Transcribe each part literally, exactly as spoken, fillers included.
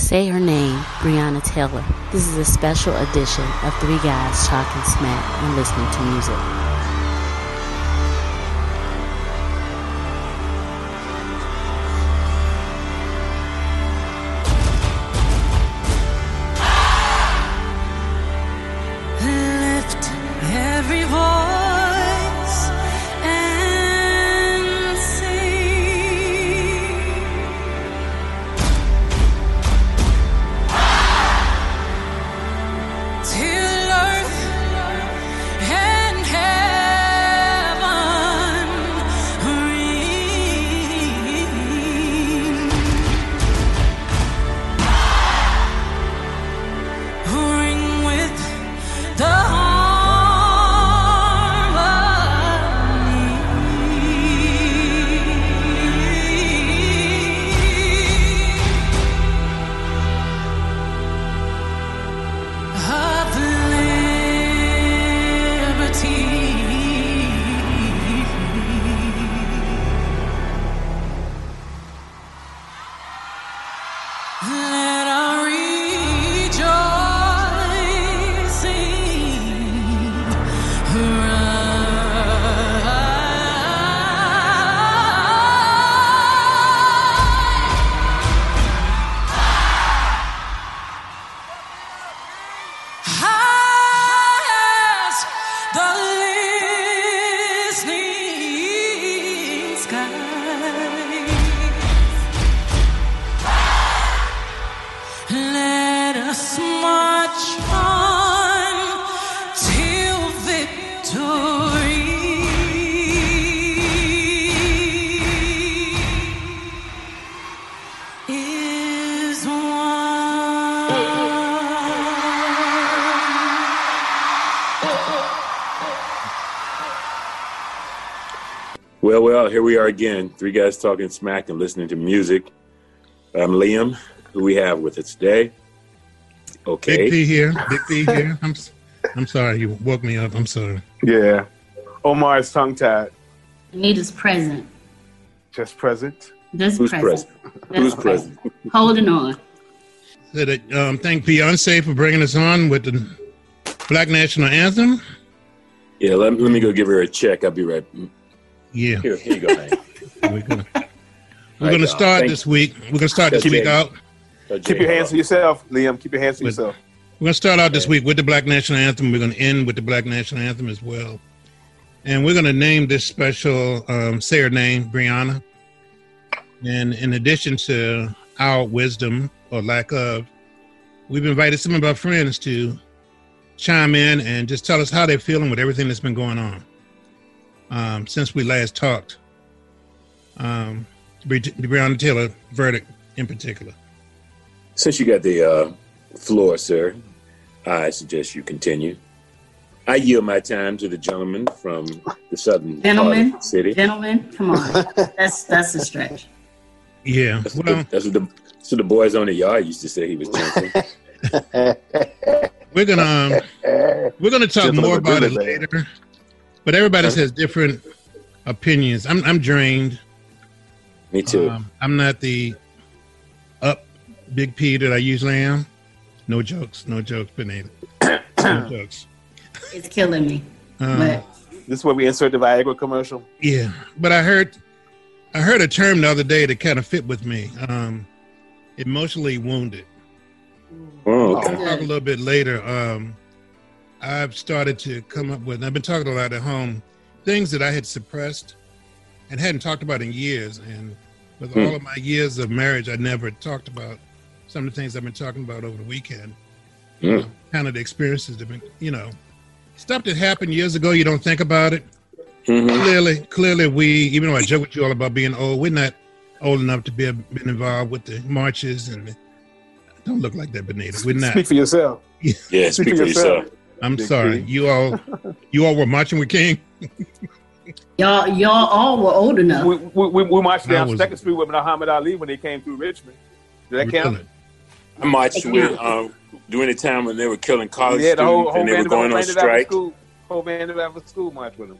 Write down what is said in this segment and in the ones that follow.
Say Her Name, Breonna Taylor. This is a special edition of Three Guys Talking Smack and Listening to Music. Well, well, here we are again. Three guys talking smack and listening to music. I'm Liam. Who we have with us today? Okay. Big P here. Big P here. I'm I'm sorry. You woke me up. I'm sorry. Yeah. Omar's tongue-tied. Anita's present. Just present? Just Who's present. present? Who's present? Holding on. So that, um, thank Beyonce for bringing us on with the Black National Anthem. Yeah, let, let me go give her a check. I'll be right back. Yeah. Here, here you go, Hank. We're gonna, we're gonna start this week. We're gonna start this week out. Keep your hands to yourself, Liam. Keep your hands to With- yourself. We're gonna start out this week with the Black National Anthem. We're gonna end with the Black National Anthem as well, and we're gonna name this special um, "Say Her Name," Breonna. And in addition to our wisdom or lack of, we've invited some of our friends to chime in and just tell us how they're feeling with everything that's been going on. Um, since we last talked, um, the Breonna Taylor verdict in particular. Since you got the uh, floor, sir, I suggest you continue. I yield my time to the gentleman from the southern Gentlemen, part of the city. gentlemen, come on. That's that's a stretch. Yeah, That's, well, what the, that's what the so the boys on the yard used to say he was dancing. we're gonna um, we're gonna talk Gentlemen more were about it good at that. later. But everybody has different opinions. I'm I'm drained. Me too. Um, I'm not the up Big P that I usually am. No jokes, no jokes, Benita. No jokes. It's killing me. Um, But This is where we insert the Viagra commercial. Yeah, but I heard I heard a term the other day that kind of fit with me. Um, emotionally wounded. Oh, I'll okay. talk a little bit later. Um, I've started to come up with, and I've been talking a lot at home, things that I had suppressed and hadn't talked about in years. And with Hmm. all of my years of marriage, I never talked about some of the things I've been talking about over the weekend. Hmm. Kind of the experiences that have been, you know, stuff that happened years ago, you don't think about it. Mhm. Clearly, clearly we, even though I joke with you all about being old, we're not old enough to be been involved with the marches and don't look like that, Benita. We're not. Speak for yourself. Yeah, speak for yourself. I'm Big sorry. P. You all, you all were marching with King. y'all y'all all were old enough. We, we, we, we marched I down was- Second Street with Muhammad Ali when they came through Richmond. Did that count? Really. I marched with um, during the time when they were killing college Yeah, the whole, students whole and they man were going on of strike. School, whole man of school marched with them. Yeah.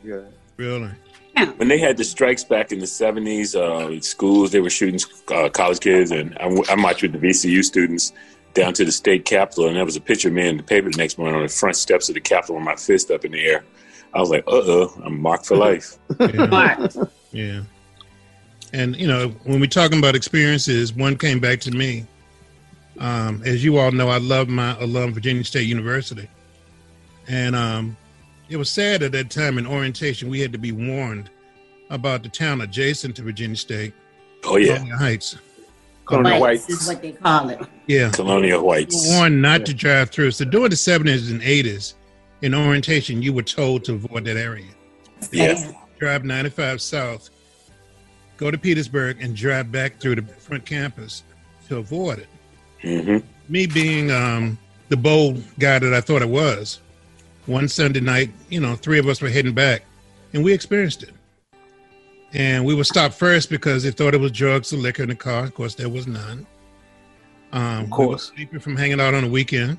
Really? When they had the strikes back in the seventies, uh, schools, they were shooting uh, college kids, and I, I marched with the V C U students down to the state capitol, and there was a picture of me in the paper the next morning on the front steps of the capitol with my fist up in the air. I was like, uh-oh, I'm marked for life. Yeah. Yeah. And, you know, when we're talking about experiences, one came back to me. Um, as you all know, I love my I love Virginia State University. And um, it was sad at that time in orientation, we had to be warned about the town adjacent to Virginia State. Oh, yeah. Colonial Heights. Colonial Whites Whites. is what they call it. Yeah. Colonial Whites. We were warned not to drive through. So during the seventies and eighties, in orientation, you were told to avoid that area. Yeah. Drive ninety-five south, go to Petersburg, and drive back through the front campus to avoid it. Mm-hmm. Me being um, the bold guy that I thought I was, one Sunday night, you know, three of us were heading back, and we experienced it. And we were stopped first because they thought it was drugs or liquor in the car. Of course, there was none. Um, Of course. We were sleeping from hanging out on the weekend.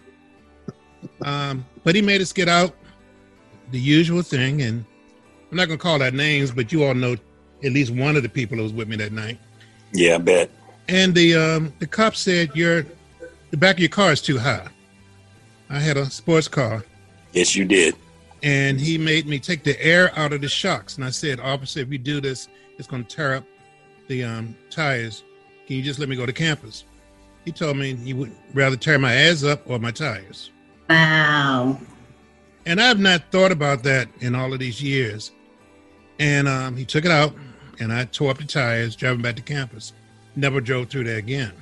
Um, but he made us get out, the usual thing. And I'm not going to call out names, but you all know at least one of the people that was with me that night. Yeah, I bet. And the um, the cop said, "Your the back of your car is too high." I had a sports car. Yes, you did. And he made me take the air out of the shocks. And I said, "Officer, if you do this, it's going to tear up the um, tires. Can you just let me go to campus?" He told me he would rather tear my ass up or my tires. Wow. And I've not thought about that in all of these years. And um, he took it out, and I tore up the tires driving back to campus. Never drove through there again.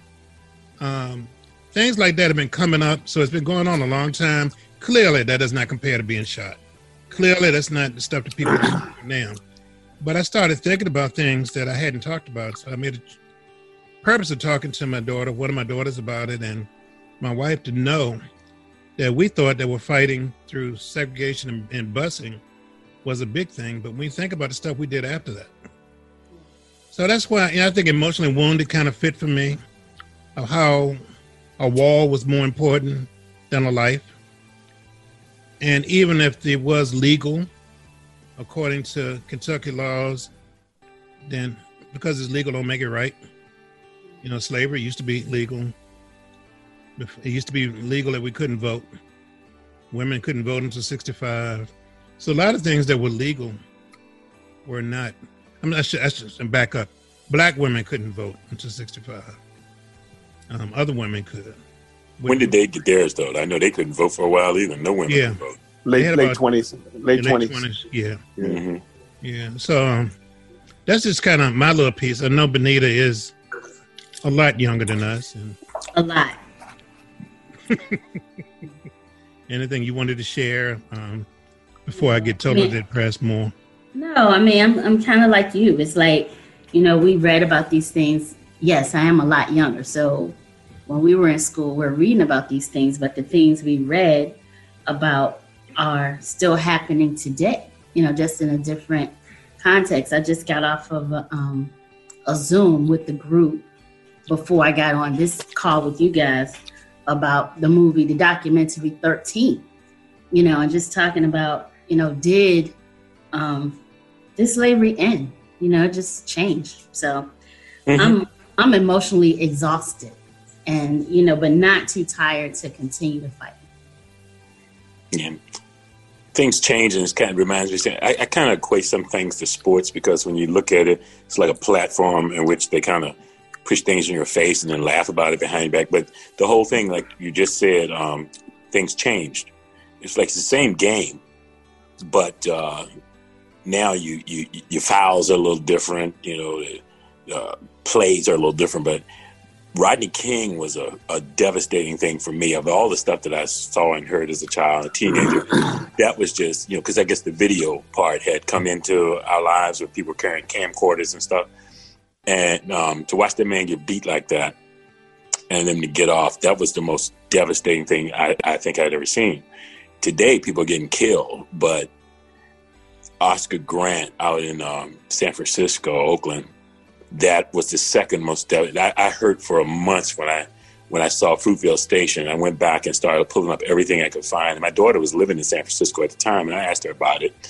Um, things like that have been coming up, so it's been going on a long time. Clearly, that does not compare to being shot. Clearly, that's not the stuff that people do now. But I started thinking about things that I hadn't talked about, so I made a purpose of talking to my daughter, one of my daughters, about it, and my wife to know that we thought that we're fighting through segregation and, and busing was a big thing, but when you think about the stuff we did after that. So that's why, you know, I think Emotionally Wounded kind of fit for me, of how a wall was more important than a life. And even if it was legal, according to Kentucky laws, then because it's legal don't make it right. You know, slavery used to be legal. It used to be legal that we couldn't vote. Women couldn't vote until sixty-five. So a lot of things that were legal were not. I mean, I should, I should back up. Black women couldn't vote until sixty-five. Um, other women could. When did they get theirs, though? I know they couldn't vote for a while either. No women Yeah. could vote. Late late twenties. Late twenties. Yeah. Mm-hmm. Yeah. So um, that's just kind of my little piece. I know Benita is a lot younger than us. And A lot. anything you wanted to share um, before I get totally Yeah. depressed more? No, I mean, I'm I'm kind of like you. It's like, you know, we read about these things. Yes, I am a lot younger. So when we were in school, we're reading about these things, but the things we read about are still happening today, you know, just in a different context. I just got off of a, um, a Zoom with the group before I got on this call with you guys about the movie, the documentary thirteen, you know, and just talking about, you know, did um, did slavery end? You know, it just changed. So Mm-hmm. I'm I'm emotionally exhausted, and you know, but not too tired to continue to fight. Yeah. Things change, and it kind of reminds me. I, I kind of equate some things to sports, because when you look at it, it's like a platform in which they kind of push things in your face and then laugh about it behind your back. But the whole thing, like you just said, um, things changed. It's like it's the same game, but uh, now you, you your fouls are a little different. You know, the uh, plays are a little different. But Rodney King was a, a devastating thing for me. Of all the stuff that I saw and heard as a child, a teenager, that was just, you know, because I guess the video part had come into our lives with people carrying camcorders and stuff. And um, to watch that man get beat like that and then to get off, that was the most devastating thing I, I think I'd ever seen. Today, people are getting killed, but Oscar Grant out in um, San Francisco, Oakland, that was the second most devastating. I, I heard for a month when I when I saw Fruitvale Station. I went back and started pulling up everything I could find. And my daughter was living in San Francisco at the time, and I asked her about it.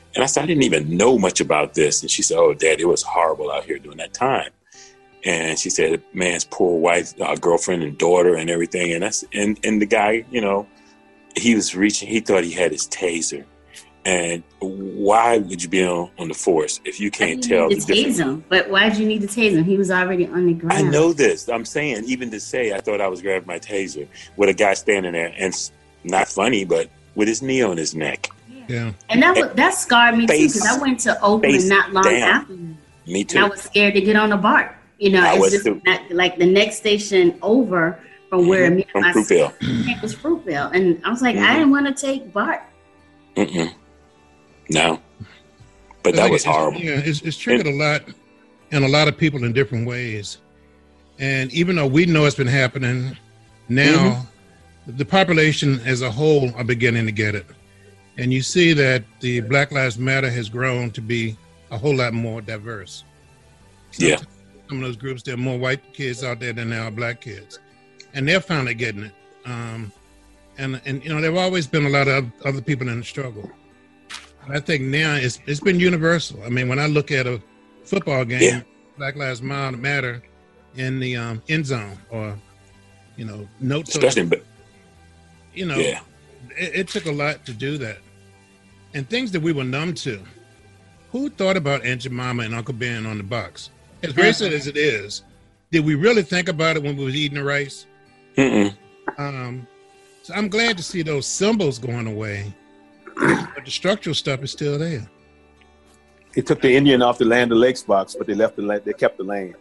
And I said, I didn't even know much about this. And she said, oh, Dad, it was horrible out here during that time. And she said, man's poor wife, uh, girlfriend and daughter and everything. And that's and, and the guy, you know, he was reaching, he thought he had his taser. And why would you be on, on the force if you can't tell the difference? Him, but why'd you need to tase him? He was already on the ground. I know this. I'm saying, even to say, I thought I was grabbing my taser with a guy standing there, and not funny, but with his knee on his neck. Yeah, and that was, that scarred me face, too, because I went to Oakland not long down. after. Me too. And I was scared to get on the BART. You know, I it's was just too. Not, like the next station over from where mm-hmm. me and from my Fruitvale. It was Fruitvale, and I was like, mm-hmm. I didn't want to take BART. Mm-mm. No, but that like was it's, horrible. Yeah, it's, it's triggered a lot, and a lot of people in different ways. And even though we know it's been happening now, mm-hmm. the population as a whole are beginning to get it. And you see that the Black Lives Matter has grown to be a whole lot more diverse. Sometimes yeah, some of those groups, there are more white kids out there than there are black kids, and they're finally getting it. Um, and and you know, there have always been a lot of other people in the struggle. I think now it's it's been universal. I mean, when I look at a football game, yeah. Black Lives Matter in the um, end zone, or you know, notes, especially, of, but you know, yeah. it, it took a lot to do that, and things that we were numb to. Who thought about Aunt Jemima and Uncle Ben on the box? As racist as it is, did we really think about it when we was eating the rice? Mm-mm. Um, so I'm glad to see those symbols going away. But the structural stuff is still there. They took the Indian off the Land O'Lakes box, but they left the land. They kept the land.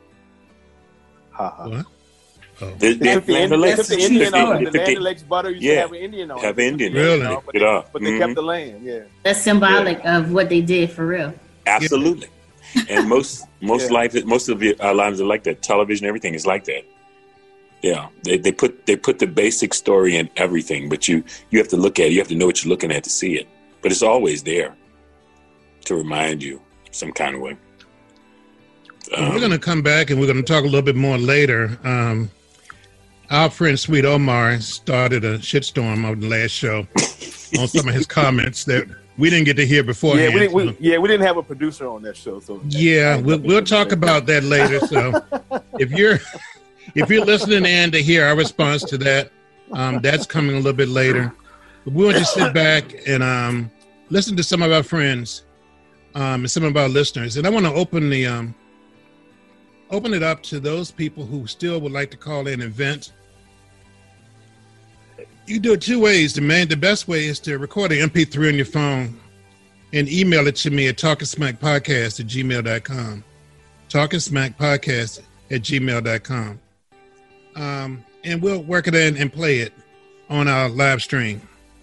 Ha ha. What? Oh. They, they, took the, Land they took the Indian off. The Land O'Lakes butter used yeah. to have an Indian on. Have Indian. Really? You know, but, they, they, but they mm-hmm. kept the land. Yeah. That's symbolic yeah. of what they did for real. Absolutely. And most most yeah. life, most of our lives are like that. Television, everything is like that. Yeah, they they put they put the basic story in everything, but you you have to look at it. You have to know what you're looking at to see it. But it's always there to remind you some kind of way. Um, we're going to come back and we're going to talk a little bit more later. Um, our friend Sweet Omar started a shitstorm on the last show on some of his comments that we didn't get to hear beforehand. Yeah, we didn't, we, yeah, we didn't have a producer on that show. So yeah, we'll, we'll talk about that later. So if you're if you're listening in to hear our response to that, um, that's coming a little bit later. But we want you to sit back and um, listen to some of our friends um, and some of our listeners. And I want to open the um, open it up to those people who still would like to call in and vent. You do it two ways. The main, the best way is to record an M P three on your phone and email it to me at talking smack podcast at gmail dot com. talking smack podcast at gmail dot com. Um, and we'll work it in and play it on our live stream.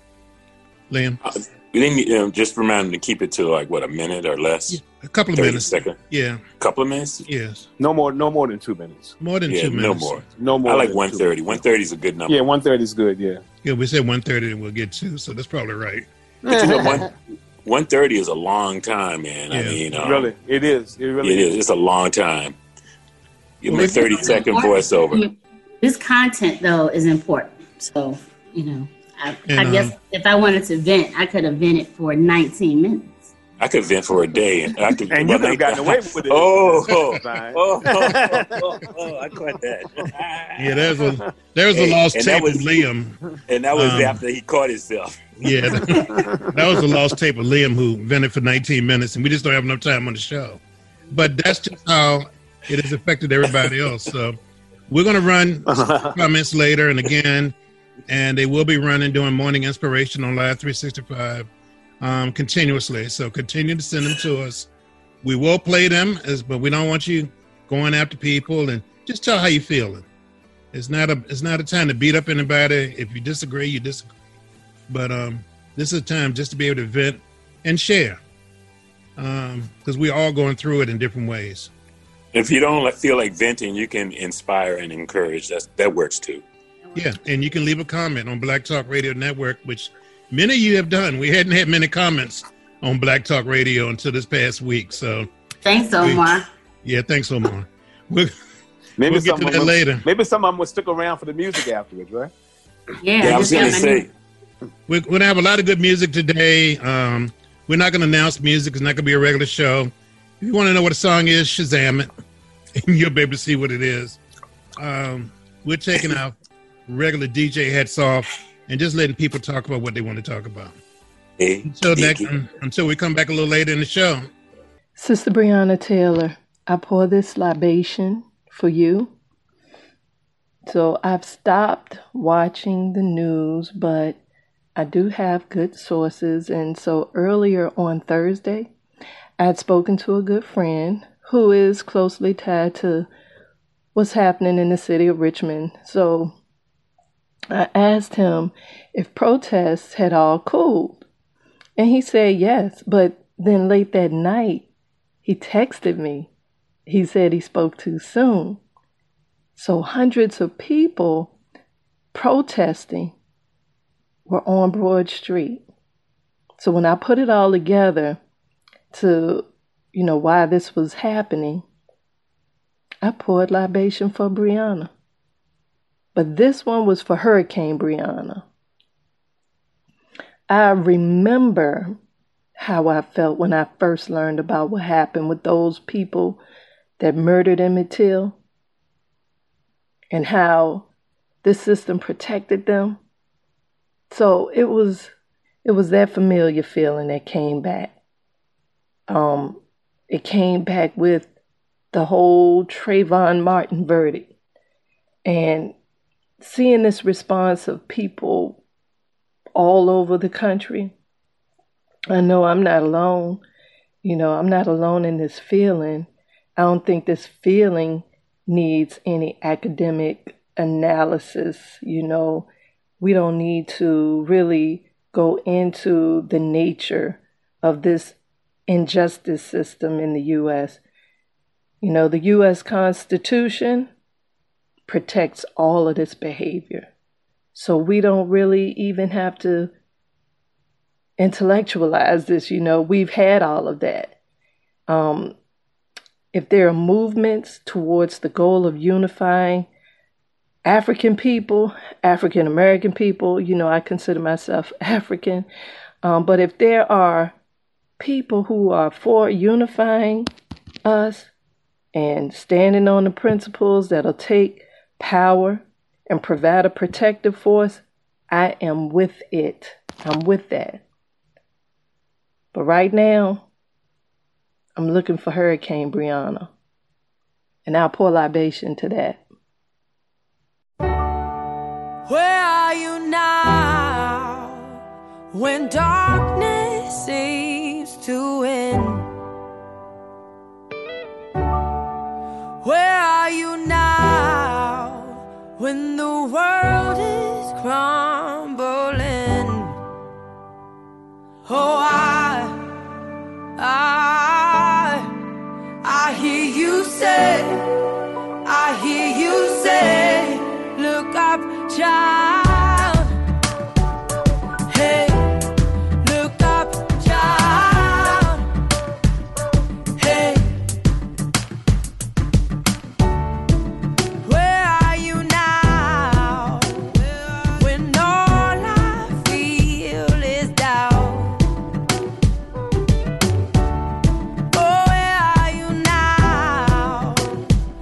Liam? Uh, we didn't, you know, just remind them to keep it to like, what, a minute or less? Yeah, a couple of minutes. Second. Yeah. A couple of minutes? Yes. No more No more than two minutes. More than yeah, two minutes. no more. No more. I like one thirty. one thirty is a good number. Yeah, one thirty is good, yeah. Yeah, we said one thirty and we'll get two, so that's probably right. But you know, one, one thirty is a long time, man. Yeah. I mean, um, really, it is. It really it is. It's a long time. You make thirty second voiceover. This content, though, is important. So, you know, I, and, I guess um, if I wanted to vent, I could have vented for nineteen minutes. I could vent for a day, and I could. And you could have gotten away with it. Oh, oh, oh, oh, oh, oh, I caught that. Yeah, there's a there's a lost and tape was, of Liam, and that was um, after he caught himself. Yeah, that, that was a lost tape of Liam who vented for nineteen minutes, and we just don't have enough time on the show. But that's just how it has affected everybody else. So we're going to run comments later and again, and they will be running doing morning inspiration on Live three sixty-five um, continuously. So continue to send them to us. We will play them, as, but we don't want you going after people, and just tell how you're feeling. It's not a it's not a time to beat up anybody. If you disagree, you disagree. But um, this is a time just to be able to vent and share, because um, we're all going through it in different ways. If you don't feel like venting, you can inspire and encourage. That's, that works too. Yeah, and you can leave a comment on Black Talk Radio Network, which many of you have done. We hadn't had many comments on Black Talk Radio until this past week. So thanks, Omar. We, yeah, thanks, Omar. We'll, maybe we'll get to that will, later. Maybe some of them will stick around for the music afterwards, right? Yeah, yeah I was going to say. We're going to have a lot of good music today. Um, We're not going to announce music. It's not going to be a regular show. If you want to know what a song is, Shazam it, and you'll be able to see what it is. Um, we're taking our regular D J hats off and just letting people talk about what they want to talk about. Hey, until next, um, until we come back a little later in the show. Sister Breonna Taylor, I pour this libation for you. So I've stopped watching the news, but I do have good sources. And so earlier on Thursday, I had spoken to a good friend who is closely tied to what's happening in the city of Richmond. So I asked him if protests had all cooled. And he said yes. But then late that night, he texted me. He said he spoke too soon. So hundreds of people protesting were on Broad Street. So when I put it all together to, you know, why this was happening, I poured libation for Breonna. But this one was for Hurricane Breonna. I remember how I felt when I first learned about what happened with those people that murdered Emmett Till and how this system protected them. So it was it was that familiar feeling that came back. Um, it came back with the whole Trayvon Martin verdict and seeing this response of people all over the country. I know I'm not alone. You know, I'm not alone in this feeling. I don't think this feeling needs any academic analysis. You know, we don't need to really go into the nature of this injustice system in the U S. You know, the U S Constitution protects all of this behavior. So we don't really even have to intellectualize this. You know, we've had all of that. Um, if there are movements towards the goal of unifying African people, African American people, you know, I consider myself African. Um, but if there are people who are for unifying us and standing on the principles that'll take power and provide a protective force, I am with it. I'm with that. But right now, I'm looking for Hurricane Breonna. And I'll pour libation to that. Where are you now when darkness seems to win? Where are you now when the world is crumbling? Oh, I, I, I hear you say, I hear you say, look up, child. Hey, look up, child. Hey, where are you now when all I feel is doubt? Oh, where are you now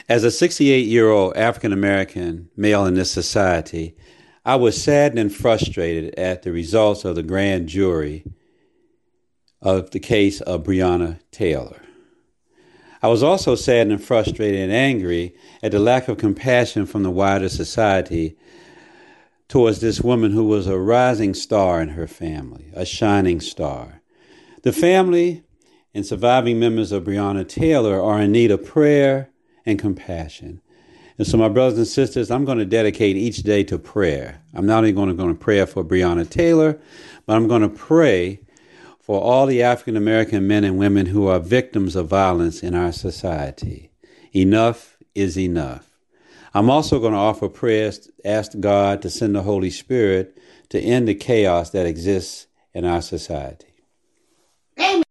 As a sixty-eight-year-old African-American male in this society, I was saddened and frustrated at the results of the grand jury of the case of Breonna Taylor. I was also saddened and frustrated and angry at the lack of compassion from the wider society towards this woman who was a rising star in her family, a shining star. The family and surviving members of Breonna Taylor are in need of prayer and compassion. And so, my brothers and sisters, I'm going to dedicate each day to prayer. I'm not only going to, going to pray for Breonna Taylor, but I'm going to pray for all the African-American men and women who are victims of violence in our society. Enough is enough. I'm also going to offer prayers, ask God to send the Holy Spirit to end the chaos that exists in our society. Amen.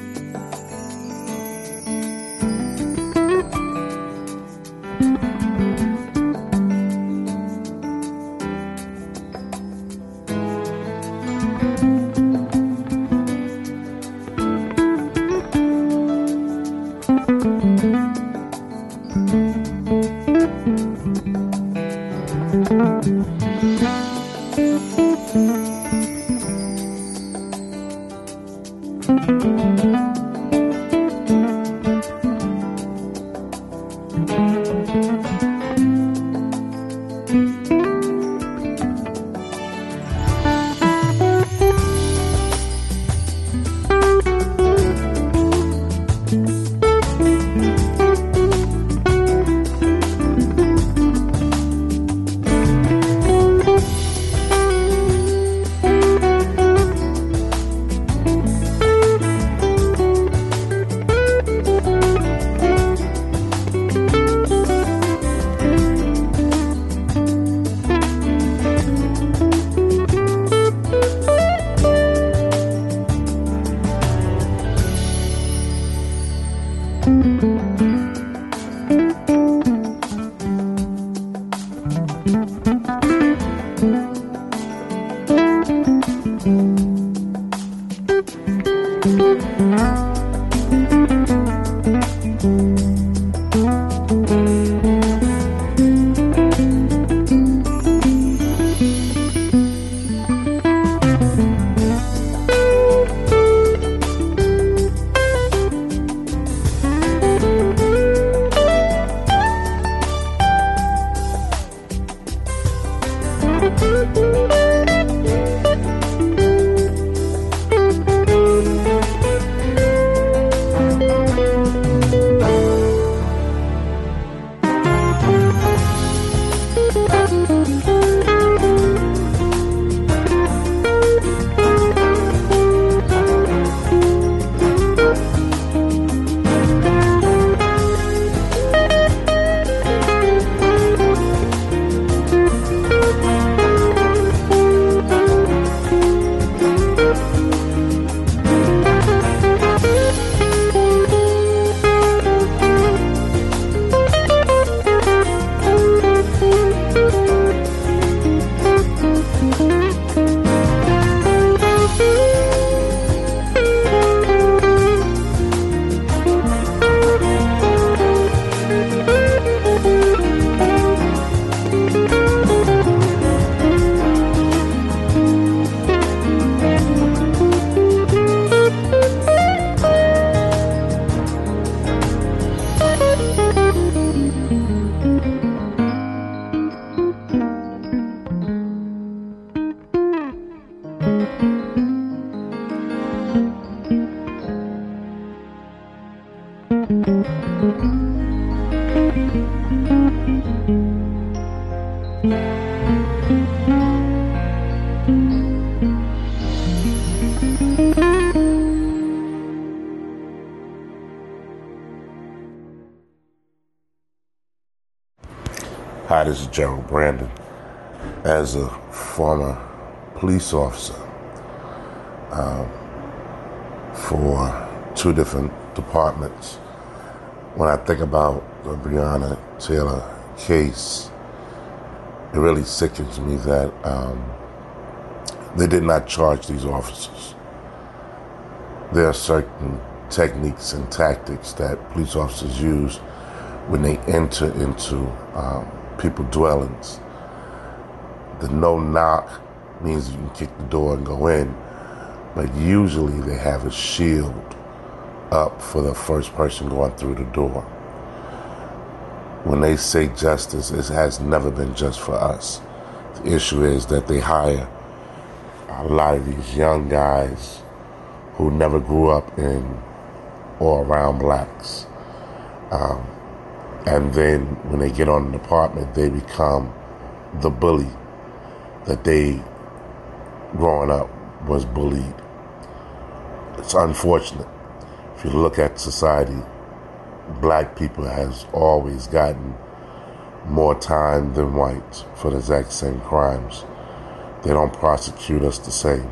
Hi, this is Gerald Brandon. As a former police officer um, for two different departments, when I think about the Breonna Taylor case, it really sickens me that um, they did not charge these officers. There are certain techniques and tactics that police officers use when they enter into um, people's dwellings. The no knock means you can kick the door and go in, but usually they have a shield up for the first person going through the door. When they say justice, it has never been just for us. The issue is that they hire a lot of these young guys who never grew up in or around blacks. Um, and then when they get on an apartment, they become the bully that they, growing up, was bullied. It's unfortunate. If you look at society, black people has always gotten more time than whites for the exact same crimes. They don't prosecute us the same.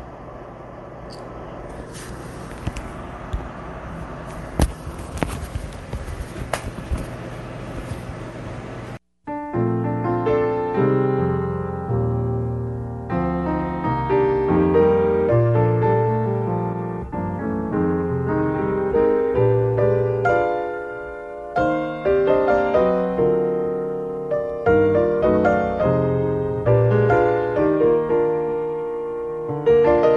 Thank you.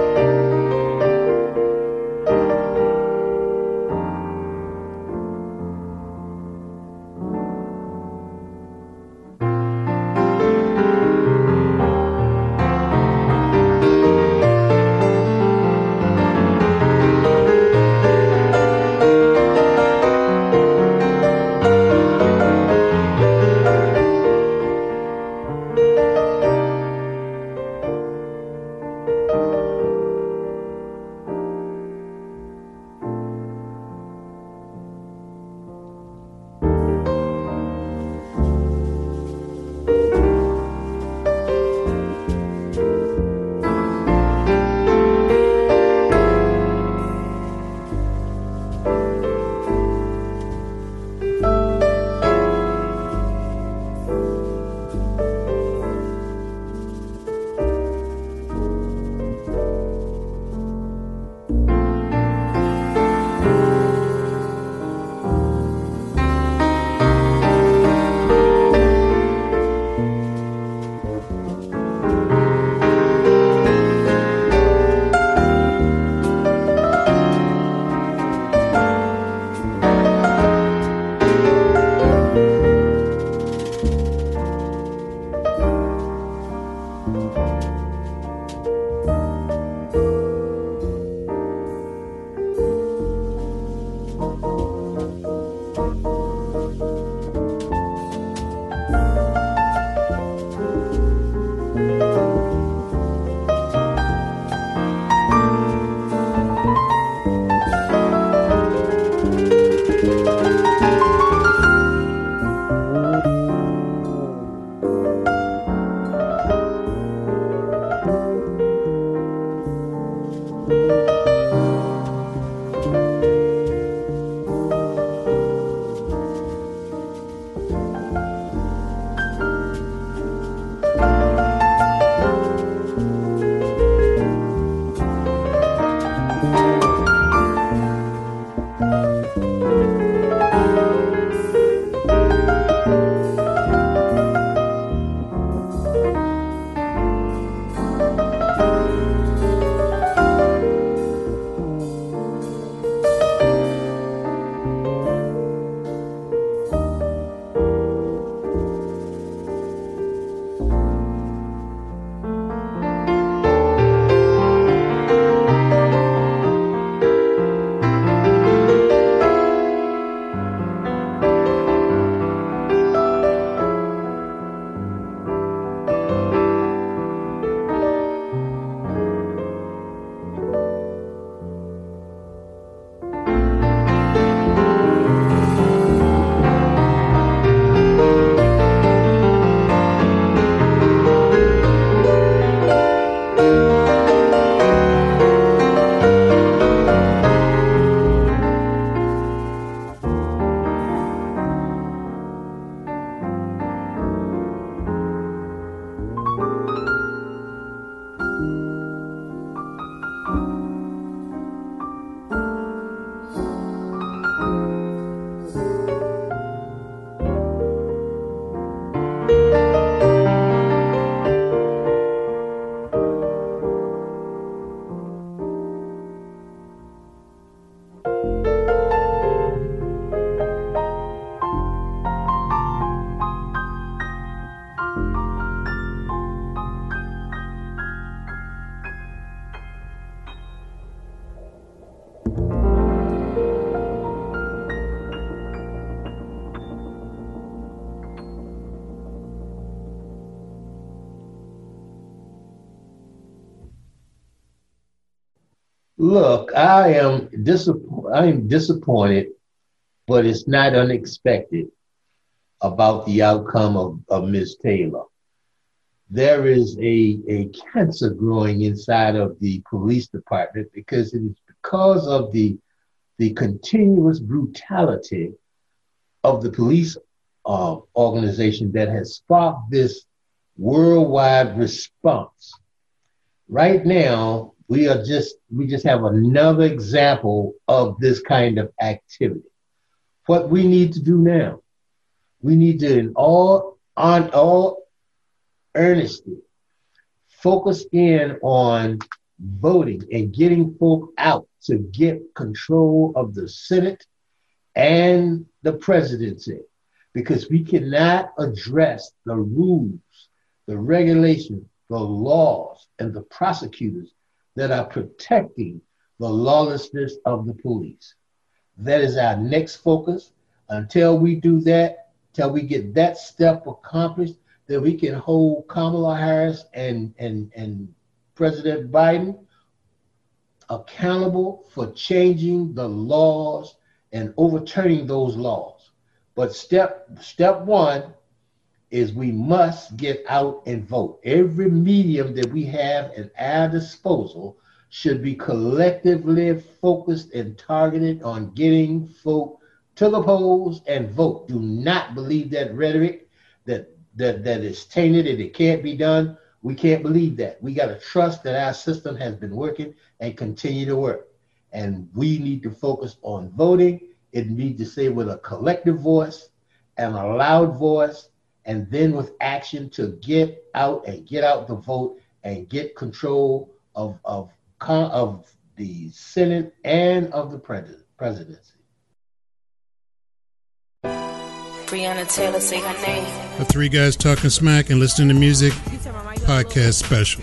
Look, I am disappointed. I am disappointed, but it's not unexpected about the outcome of, of Miz Taylor. There is a, a cancer growing inside of the police department because it is because of the, the continuous brutality of the police uh, organization that has sparked this worldwide response. Right now, we are just we just have another example of this kind of activity. What we need to do now, we need to, in all on all earnestly, focus in on voting and getting folk out to get control of the Senate and the presidency, because we cannot address the rules, the regulations, the laws, and the prosecutors that are protecting the lawlessness of the police. That is our next focus. Until we do that, until we get that step accomplished, then we can hold Kamala Harris and, and, and President Biden accountable for changing the laws and overturning those laws. But step step one is we must get out and vote. Every medium that we have at our disposal should be collectively focused and targeted on getting folk to the polls and vote. Do not believe that rhetoric that that, that is tainted and it can't be done. We can't believe that. We got to trust that our system has been working and continue to work. And we need to focus on voting. It needs to say with a collective voice and a loud voice, and then with action to get out and get out the vote and get control of, of, of the Senate and of the pres- presidency. Breonna Taylor, say her name. The Three Guys Talking Smack and Listening to Music podcast special.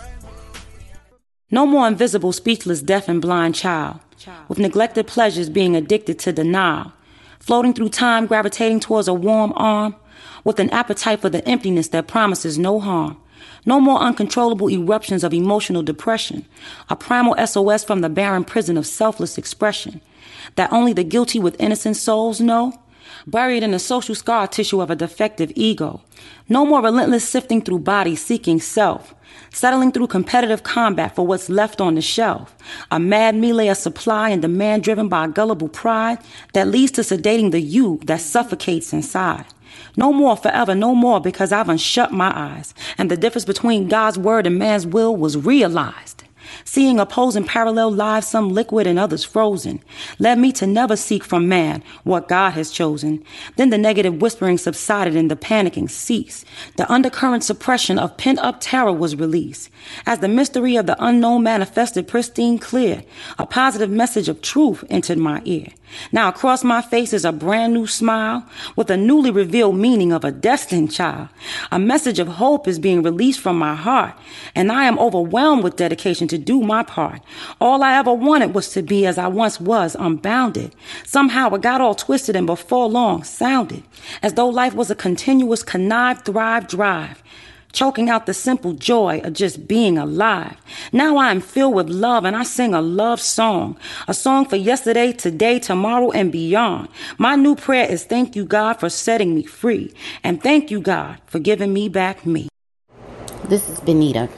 No more invisible, speechless, deaf, and blind child, with neglected pleasures being addicted to denial, floating through time, gravitating towards a warm arm, with an appetite for the emptiness that promises no harm. No more uncontrollable eruptions of emotional depression, a primal S O S from the barren prison of selfless expression that only the guilty with innocent souls know, buried in the social scar tissue of a defective ego. No more relentless sifting through bodies seeking self, settling through competitive combat for what's left on the shelf, a mad melee of supply and demand driven by gullible pride that leads to sedating the you that suffocates inside. No more forever, no more, because I've unshut my eyes, and the difference between God's word and man's will was realized. Seeing opposing parallel lives, some liquid and others frozen, led me to never seek from man what God has chosen. Then the negative whispering subsided and the panicking ceased. The undercurrent suppression of pent-up terror was released. As the mystery of the unknown manifested pristine clear, a positive message of truth entered my ear. Now across my face is a brand new smile with a newly revealed meaning of a destined child. A message of hope is being released from my heart, and I am overwhelmed with dedication to do my part. All I ever wanted was to be as I once was, unbounded. Somehow it got all twisted and before long sounded as though life was a continuous connive, thrive, drive, choking out the simple joy of just being alive. Now I am filled with love and I sing a love song, a song for yesterday, today, tomorrow, and beyond. My new prayer is thank you, God, for setting me free, and thank you, God, for giving me back me. This is Benita.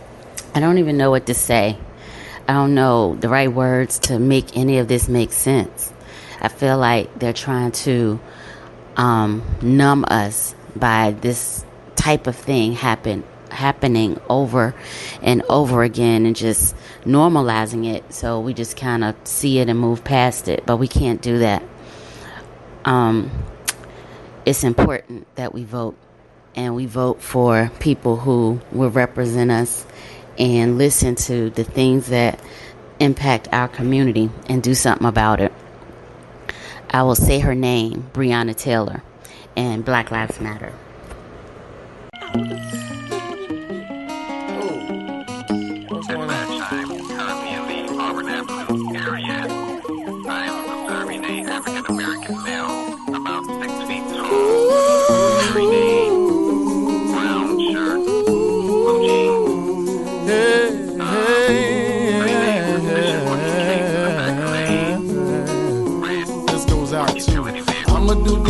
I don't even know what to say. I don't know the right words to make any of this make sense. I feel like they're trying to um, numb us by this type of thing happen happening over and over again and just normalizing it, so we just kind of see it and move past it. But we can't do that. Um, it's important that we vote, and we vote for people who will represent us and listen to the things that impact our community and do something about it. I will say her name, Breonna Taylor, and Black Lives Matter.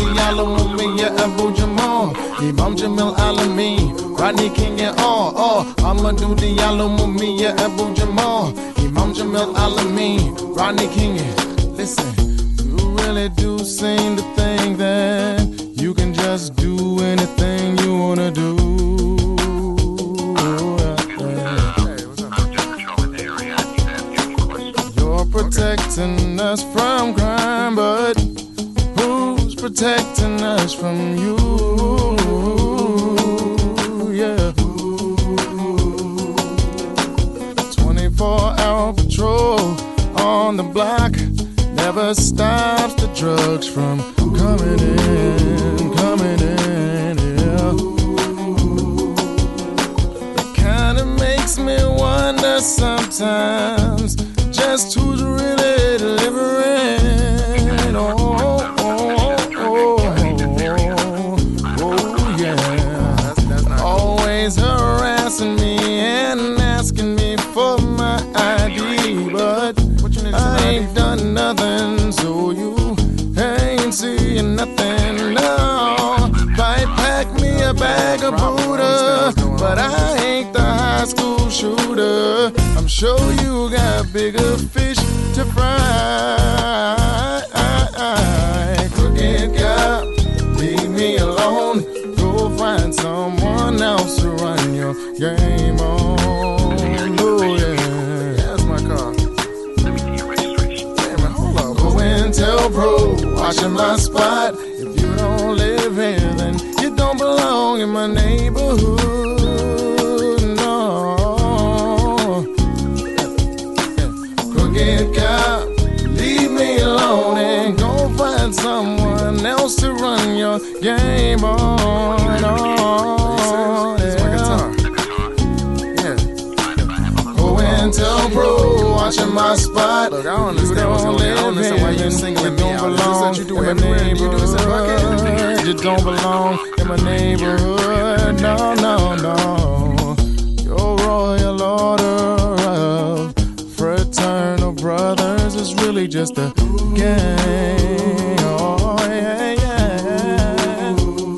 Diallo, Mumia, Abu Jamal, Imam Jamil Alameen, Rodney King and all, all. Amadou Diallo, Mumia, Abu Jamal, Imam Jamil Alameen, Rodney King. Listen, you really do seem to think that you can just do anything you wanna do. You're protecting us from crime, but who's protecting us from you? Yeah. twenty-four hour patrol on the block never stops the drugs from coming in, coming in, yeah. It kinda makes me wonder sometimes just who's really delivering. Oh, oh, oh, oh, oh, yeah. Always harassing me and asking me for my I D, but I ain't done nothing, so you ain't seeing nothing. No, might pack me a bag of Buddha, but I ain't the high school shooter. I'm sure you got bigger fish to fry. Crooked cop, leave me alone. Go find someone else to run your game on. Oh yeah, that's my car. Tell Pro, watching my spot. If you don't live here, then you don't belong in my neighborhood. No. Crooked cop, leave me alone and go find someone else to run your game on. Oh, yeah. Yeah. Go and tell Pro, watching my spot. Look, I don't understand you don't live I don't understand why you're singling me out. Belong you do in my neighborhood. You don't belong in my neighborhood. No, no, no. Your royal order of fraternal brothers is really just a game. Oh, yeah, yeah.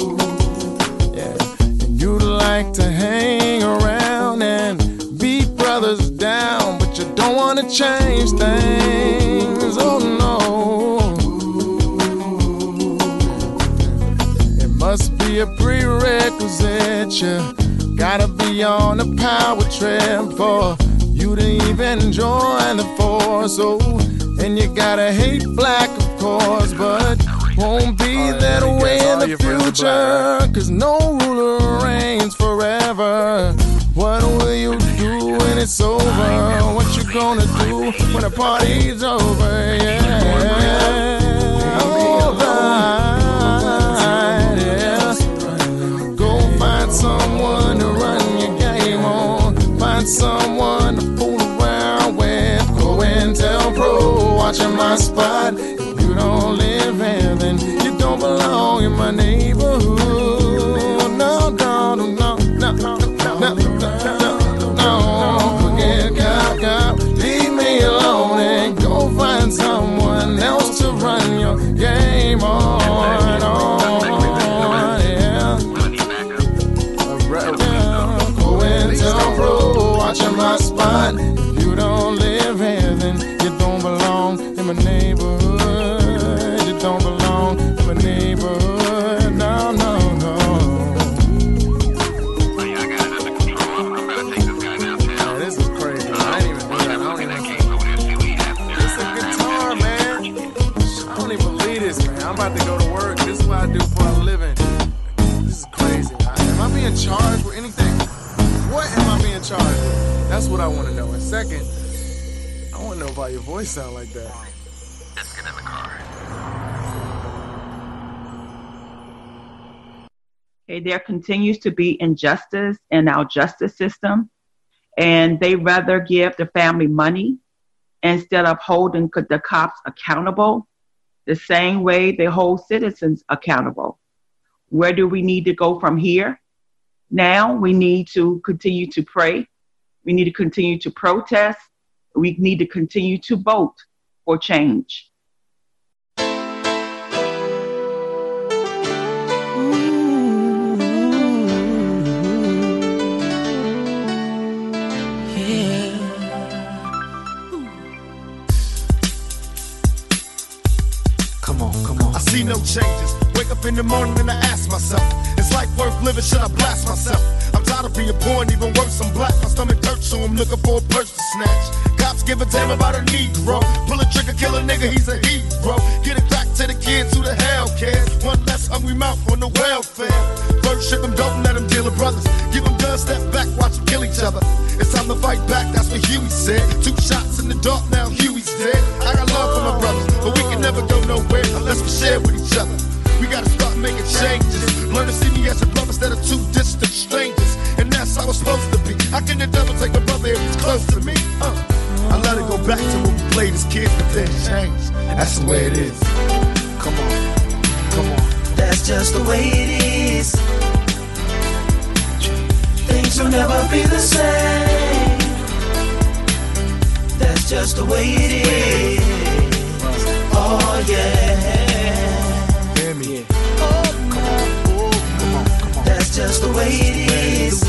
Yeah. And you'd like to hang around and beat brothers down, but you don't want to change things. Oh no. It must be a prerequisite. You gotta be on the power trip for you to even join the force. Oh, and you gotta hate black, of course, but won't be that way in the future, cause no ruler reigns forever. What will you do when it's over? What you gonna do when the party's over? Yeah. Alright, yeah. Go find someone to run your game on. Find someone to fool around with. Go and tell Pro, watching my spot. If you don't live here, then you don't belong in my neighborhood. No, no, no, no, no, no. No, no, no, forget cop, cop, leave me alone and go find someone else to run your game on. Oh, yeah. Yeah. Go and tell Pro, watching my spot. If you don't live here, then you don't belong in my neighborhood. You don't belong in my neighborhood. No, no, no. I'm about to go to work. This is what I do for a living. This is crazy. Am I being charged with anything? What am I being charged with? That's what I want to know. And second, I want to know why your voice sound like that. Let's get in the car. Okay, there continues to be injustice in our justice system, and they rather give the family money instead of holding the cops accountable the same way they hold citizens accountable. Where do we need to go from here? Now we need to continue to pray. We need to continue to protest. We need to continue to vote for change. changes. Wake up in the morning and I ask myself, is life worth living? Should I blast myself? I'm tired of being poor and even worse, I'm black. My stomach hurts, so I'm looking for a purse to snatch. Cops give a damn about a Negro. Pull a trigger, kill a nigga, he's a hero. Get it back to the kids who the hell cares. One less hungry mouth on the welfare. First ship them, don't let them deal with brothers. Give them guns, step back, watch them kill each other. It's time to fight back, that's what Huey said. Two shots in the dark, now Huey's dead. I got love for my brothers, but we can never go nowhere unless we share with each other. We gotta start making changes. Learn to see me as a brother instead of two distant strangers. And that's how it's supposed to be. How can the devil take a brother if he's close to me? Uh, I let it go back to when we played as kids, but then changed. That's the way it is. Come on, come on. That's just the way it is. Things will never be the same. That's just the way it is. Oh yeah. Hear me. Oh, come on, oh, come on, come on. That's just the way it is.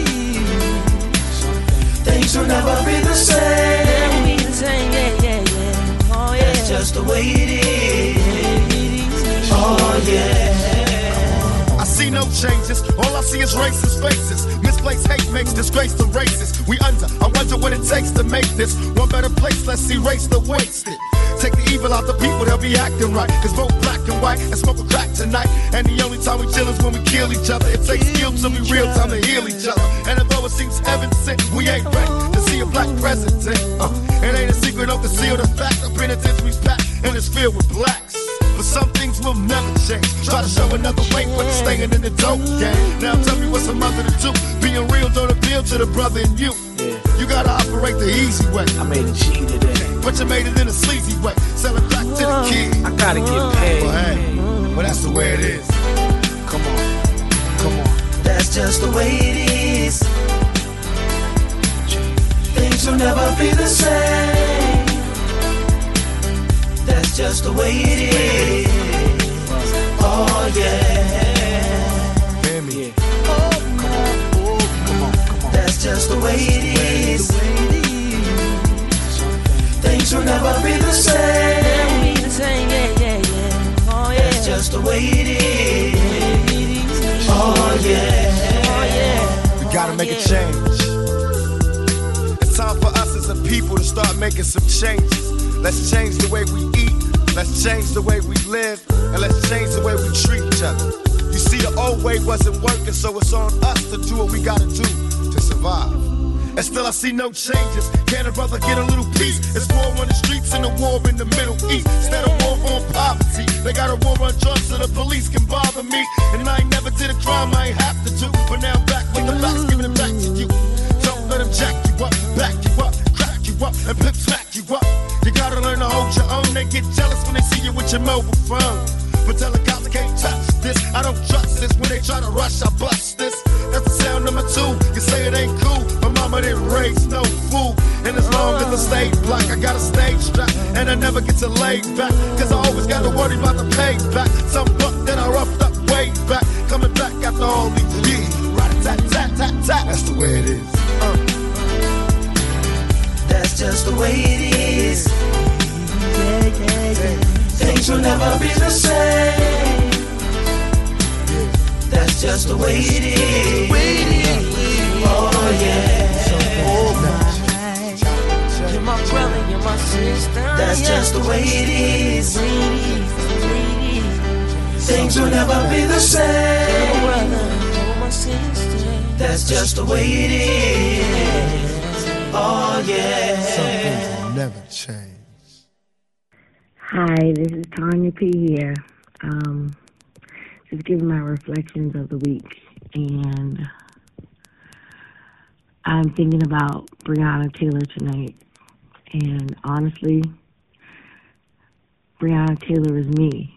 Things will never be the same. Yeah, yeah, yeah. Oh yeah. That's just the way it is. Oh yeah. I see no changes, all I see is racist faces. Misplaced hate makes disgrace to races. We under, I wonder what it takes to make this one better place. Let's erase the wasted. Take the evil out the people, they'll be acting right. Cause both black and white and smoke a crack tonight. And the only time we chill is when we kill each other. It takes skill to be real time to heal each other. And although it seems heaven sent, we ain't ready to see a black president. Uh, it ain't a secret, don't conceal the fact. The penitentiary's packed and it's filled with blacks. But some things will never change. Try to show another way, but it's staying in the dope game. Now tell me what's a mother to do. Being real don't appeal to the brother in you. You gotta operate the easy way. I made a G today, but you made it in a sleazy way. Sell it back to the kid. I gotta get paid. Well, hey, well that's the way it is. Come on, come on. That's just the way it is. Things will never be the same. That's just the way it is. Oh yeah. Hear me. Oh, come on, oh, come on, come on. That's just the way it is. Things will never be the same. Yeah, yeah, yeah. Oh yeah. That's just the way it is. Oh yeah. Oh yeah. We gotta make a change. It's time for us as a people to start making some changes. Let's change the way we eat, let's change the way we live, and let's change the way we treat each other. You see, the old way wasn't working, so it's on us to do what we gotta do to survive. And still I see no changes. Can a brother get a little peace? It's war on the streets and a war in the Middle East. Instead of war on poverty, they got a war on drugs so the police can bother me. And I ain't never did a crime I ain't have to do, but now I'm back with the facts, giving it back to you. Don't let them jack you up, back you up, crack you up, and pimp smack you up. You gotta learn to hold your own. They get jealous when they see you with your mobile phone. But tell the cops I can't touch this. I don't trust this. When they try to rush, I bust this. That's the sound number two. You say it ain't cool. My mama didn't raise no fool. And as long as I stay black, I got a stage strap. And I never get to lay back. Cause I always gotta worry about the payback. Some buck that I roughed up way back. Coming back after all these years. Rat-a-tat-tat-tat-tat. That's the way it is. Uh. That's just the way it is. Yeah, yeah, yeah. Things will never be the same. That's just the way it is. Oh yeah. You're my brother, you're my sister. That's just the way it is. Things will never be the same. That's just the way it is. Oh yeah. Some things will never change. Hi, this is Tanya P. here. Um, just giving my reflections of the week, and I'm thinking about Breonna Taylor tonight. And honestly, Breonna Taylor is me.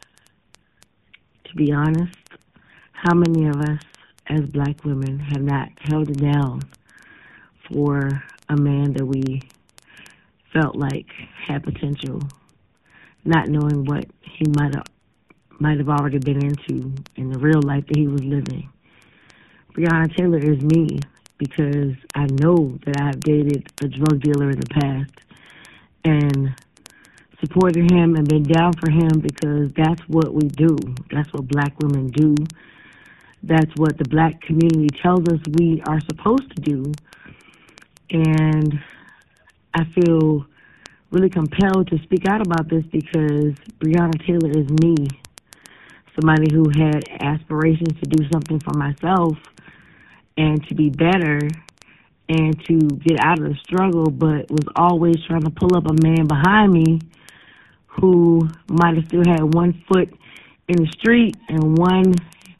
To be honest, how many of us as black women have not held it down for a man that we felt like had potential, not knowing what he might have might have already been into in the real life that he was living. Breonna Taylor is me because I know that I have dated a drug dealer in the past, and supported him and been down for him because that's what we do. That's what black women do. That's what the black community tells us we are supposed to do. And I feel really compelled to speak out about this because Breonna Taylor is me, somebody who had aspirations to do something for myself and to be better and to get out of the struggle, but was always trying to pull up a man behind me who might have still had one foot in the street and one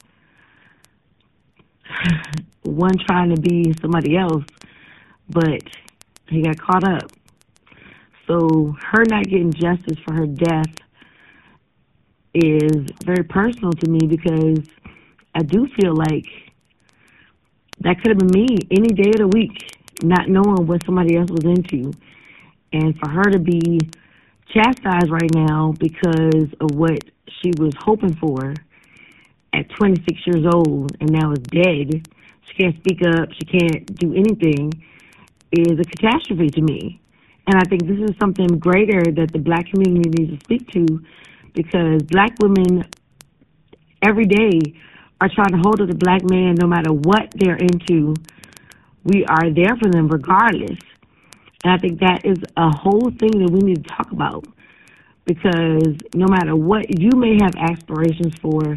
one trying to be somebody else, but he got caught up. So her not getting justice for her death is very personal to me because I do feel like that could have been me any day of the week, not knowing what somebody else was into. And for her to be chastised right now because of what she was hoping for at twenty-six years old and now is dead, she can't speak up, she can't do anything, is a catastrophe to me. And I think this is something greater that the black community needs to speak to because black women every day are trying to hold up the black man no matter what they're into. We are there for them regardless. And I think that is a whole thing that we need to talk about because no matter what you may have aspirations for,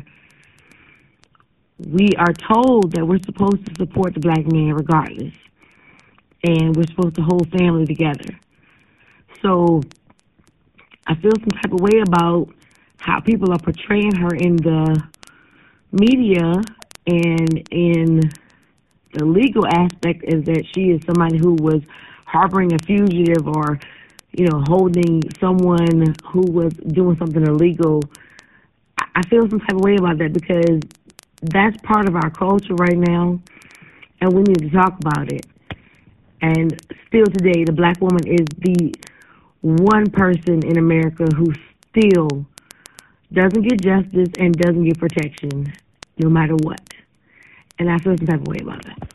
we are told that we're supposed to support the black man regardless. And we're supposed to hold family together. So I feel some type of way about how people are portraying her in the media and in the legal aspect is that she is somebody who was harboring a fugitive or, you know, holding someone who was doing something illegal. I feel some type of way about that because that's part of our culture right now, and we need to talk about it. And still today, the black woman is the one person in America who still doesn't get justice and doesn't get protection, no matter what. And I feel some type of way about that.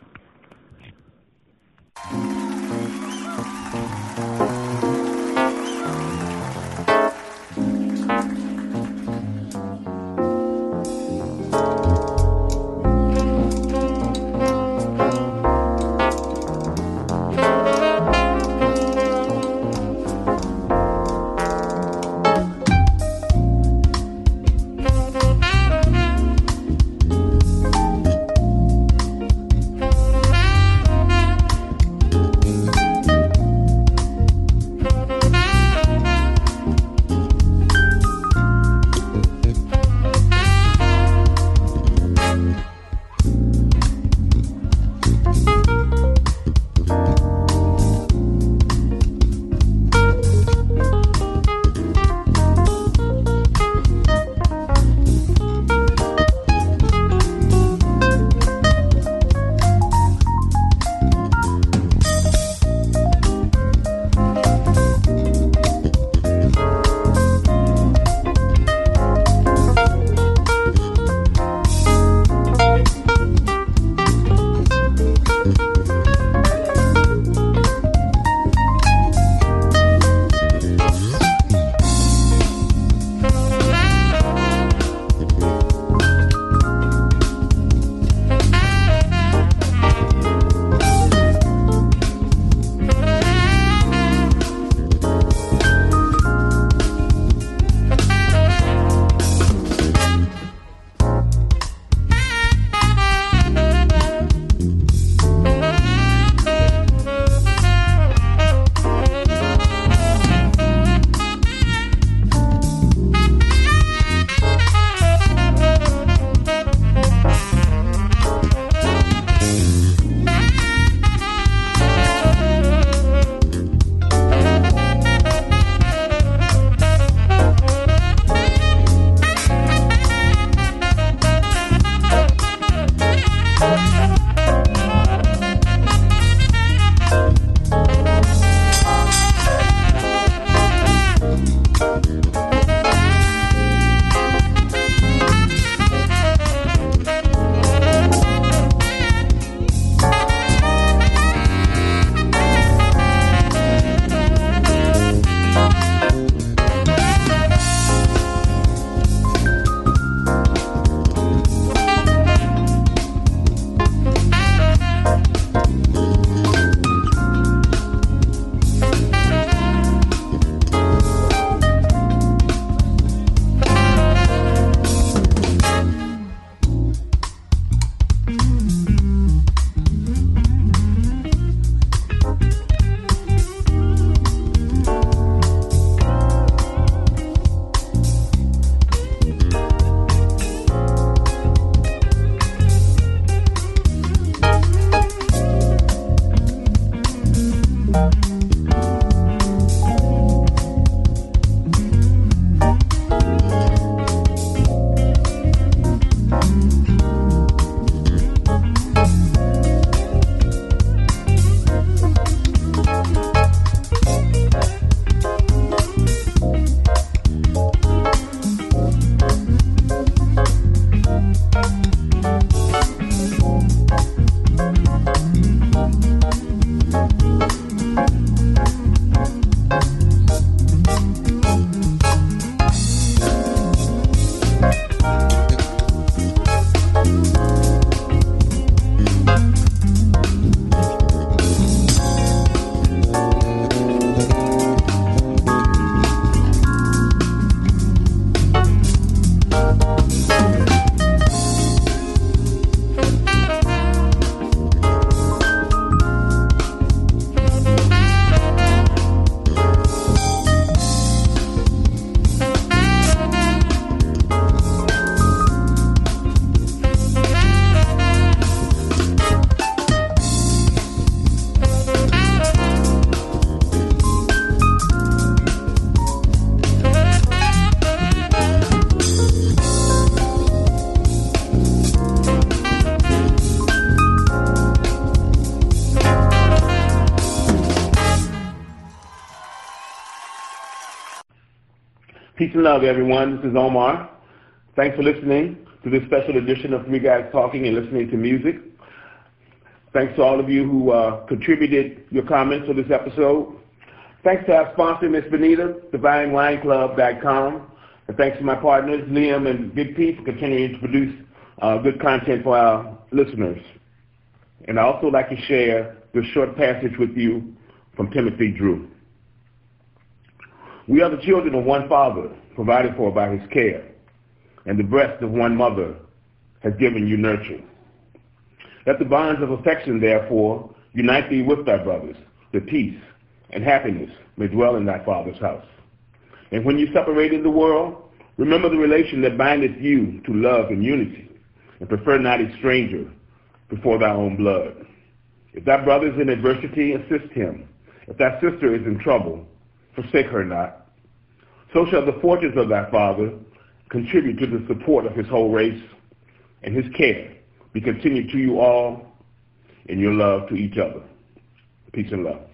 Peace and love, everyone. This is Omar. Thanks for listening to this special edition of Three Guys Talking and Listening to Music. Thanks to all of you who uh, contributed your comments for this episode. Thanks to our sponsor, Miss Benita, divine wine club dot com. And thanks to my partners, Liam and Big P, for continuing to produce uh, good content for our listeners. And I also like to share this short passage with you from Timothy Drew. We are the children of one father, provided for by his care, and the breast of one mother has given you nurture. Let the bonds of affection, therefore, unite thee with thy brothers, that peace and happiness may dwell in thy father's house. And when you separate in the world, remember the relation that bindeth you to love and unity, and prefer not a stranger before thy own blood. If thy brother is in adversity, assist him. If thy sister is in trouble, forsake her not. So shall the fortunes of thy father contribute to the support of his whole race, and his care be continued to you all in your love to each other. Peace and love.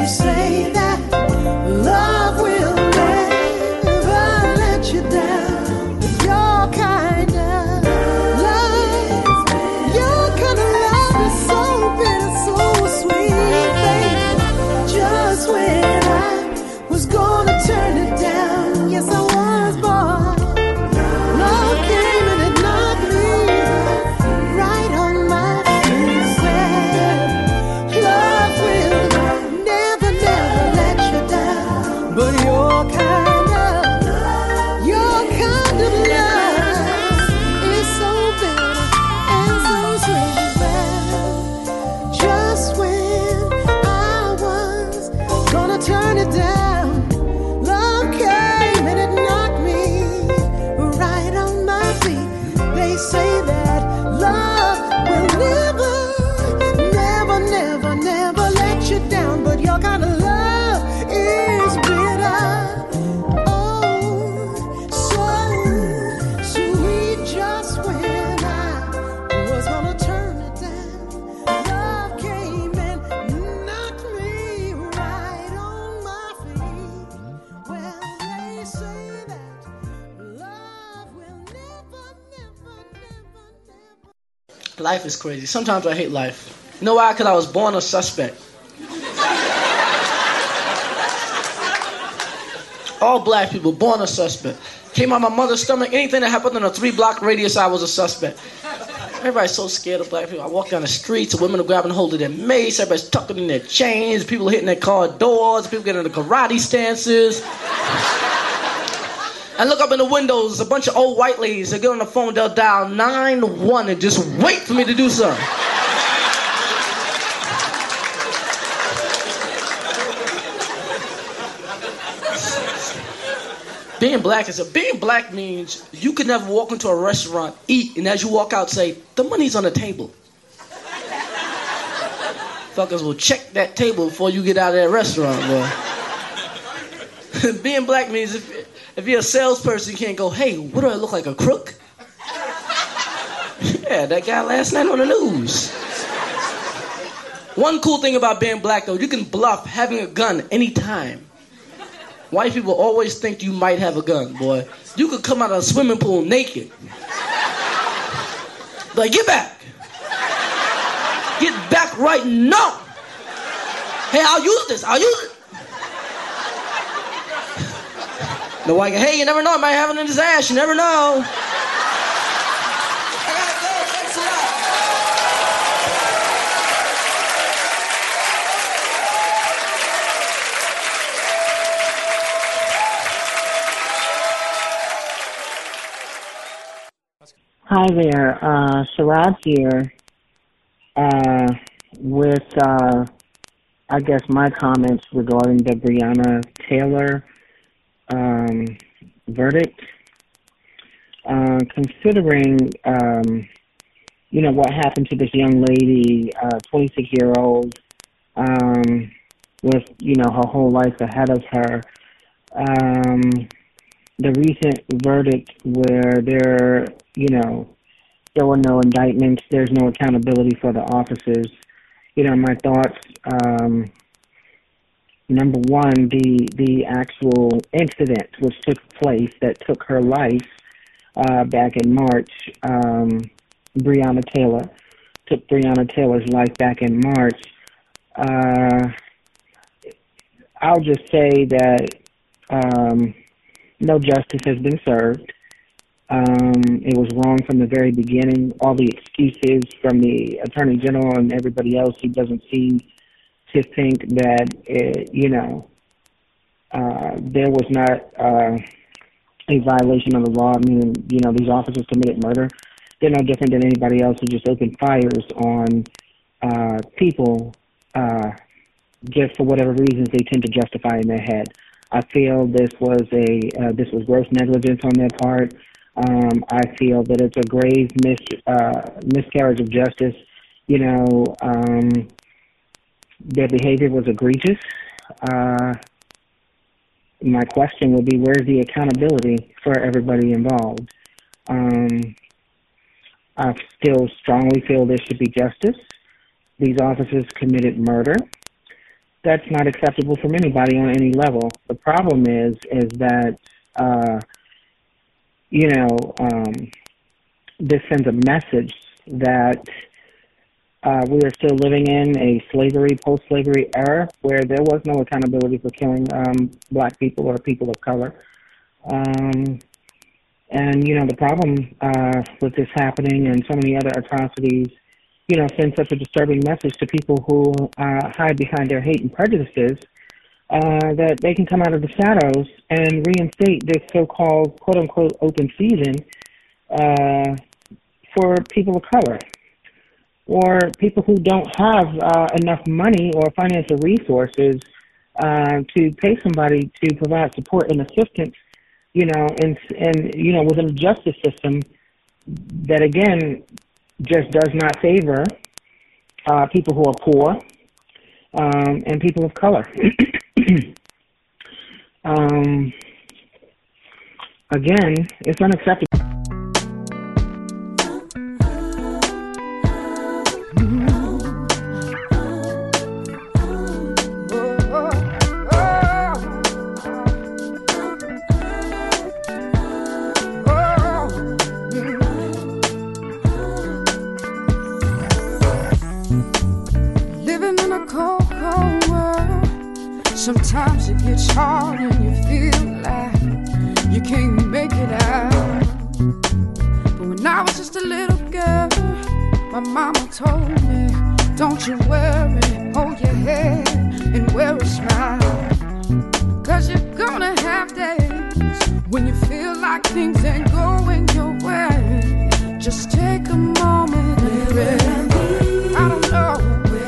They say that love will never let you down. Your kind of love, your kind of love is so bitter, so sweet, baby. Just when I was gonna turn it down, yes I was, boy. Love came and it knocked me right on my feet. Said, love will never, never let you down. But your kind of, your kind of love is so bitter and so sweet, babe. Just when I was gonna turn it down, love came and it knocked me right on my feet. They say that love will never, never, never, never let you down. But your kind of love is bitter. Oh, so sweet. Just when I was gonna turn it down, love came and knocked me right on my feet. Well, they say that love will never, never, never, never. Life is crazy. Sometimes I hate life. You know why? Because I was born a suspect. All black people, born a suspect. Came out my mother's stomach. Anything that happened in a three-block radius, I was a suspect. Everybody's so scared of black people. I walk down the streets, women are grabbing hold of their mace, everybody's tucking in their chains, people are hitting their car doors, people getting into karate stances. And look up in the windows, a bunch of old white ladies, they get on the phone, they'll dial nine one and just wait for me to do something. Being black is a being black means you can never walk into a restaurant, eat, and as you walk out say, the money's on the table. Fuckers will check that table before you get out of that restaurant, boy. Being black means if, if you're a salesperson, you can't go, hey, what do I look like, a crook? Yeah, that guy last night on the news. One cool thing about being black, though, you can bluff having a gun anytime. White people always think you might have a gun, boy. You could come out of a swimming pool naked. Like, get back. Get back right now. Hey, I'll use this. I'll use it. The white guy, hey, you never know. It might have it in his ass. You never know. Hi there, uh, Sharad here, uh, with, uh, I guess my comments regarding the Breonna Taylor, um, verdict. Uh, considering, um, you know, what happened to this young lady, uh, twenty-six-year-old, um, with, you know, her whole life ahead of her, um, the recent verdict where there, you know, there were no indictments, there's no accountability for the officers. You know, my thoughts, um, number one, the the actual incident which took place that took her life uh, back in March, um, Breonna Taylor, took Breonna Taylor's life back in March. Uh, I'll just say that um, no justice has been served. Um, it was wrong from the very beginning. All the excuses from the Attorney General and everybody else who doesn't seem to think that, it, you know, uh, there was not uh, a violation of the law. I mean, you know, these officers committed murder. They're no different than anybody else who just opened fires on uh, people uh, just for whatever reasons they tend to justify in their head. I feel this was a uh, this was gross negligence on their part. Um, I feel that it's a grave mis uh, miscarriage of justice. You know, um, their behavior was egregious. Uh, my question would be, where's the accountability for everybody involved? Um, I still strongly feel there should be justice. These officers committed murder. that's not acceptable from anybody on any level. The problem is, is that, uh, you know, um, this sends a message that uh, we are still living in a slavery, post-slavery era where there was no accountability for killing um, black people or people of color. Um, and, you know, the problem uh, with this happening and so many other atrocities, you know, sends such a disturbing message to people who uh, hide behind their hate and prejudices uh, that they can come out of the shadows and reinstate this so-called quote-unquote open season uh, for people of color or people who don't have uh, enough money or financial resources uh, to pay somebody to provide support and assistance, you know, and, and you know, within the justice system that, again, just does not favor uh, people who are poor um, and people of color. um, again, it's unacceptable. Sometimes it gets hard and you feel like you can't make it out. But when I was just a little girl, my mama told me, don't you worry, hold your head and wear a smile. Cause you're gonna have days when you feel like things ain't going your way. Just take a moment and breathe. I don't know.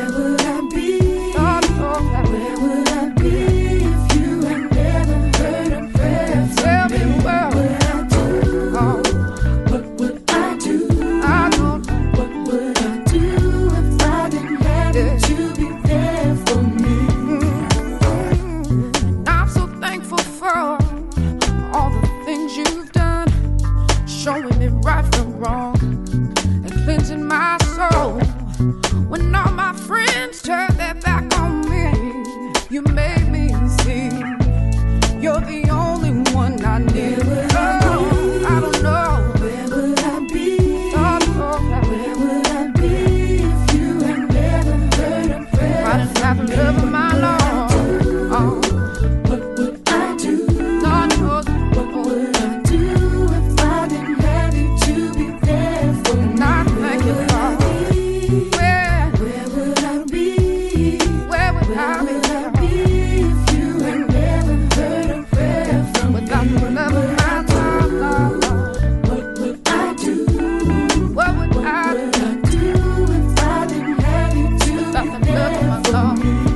Showing me right from wrong and cleansing my soul. When all my friends turn their back on me, you made me see you're the only one I need. Oh, I don't know. Where would I be? Oh, no. Where would I be if you had never heard a prayer? I didn't have the love of my Lord. Oh. What would I do? God knows. What would I do if I didn't have you to be there for me? Not thank you, Lord. Where, where would I be? Where would I be if you had never heard a prayer from me? Without the love of my Lord, what would I do? What would I do if I didn't have you to without the love of my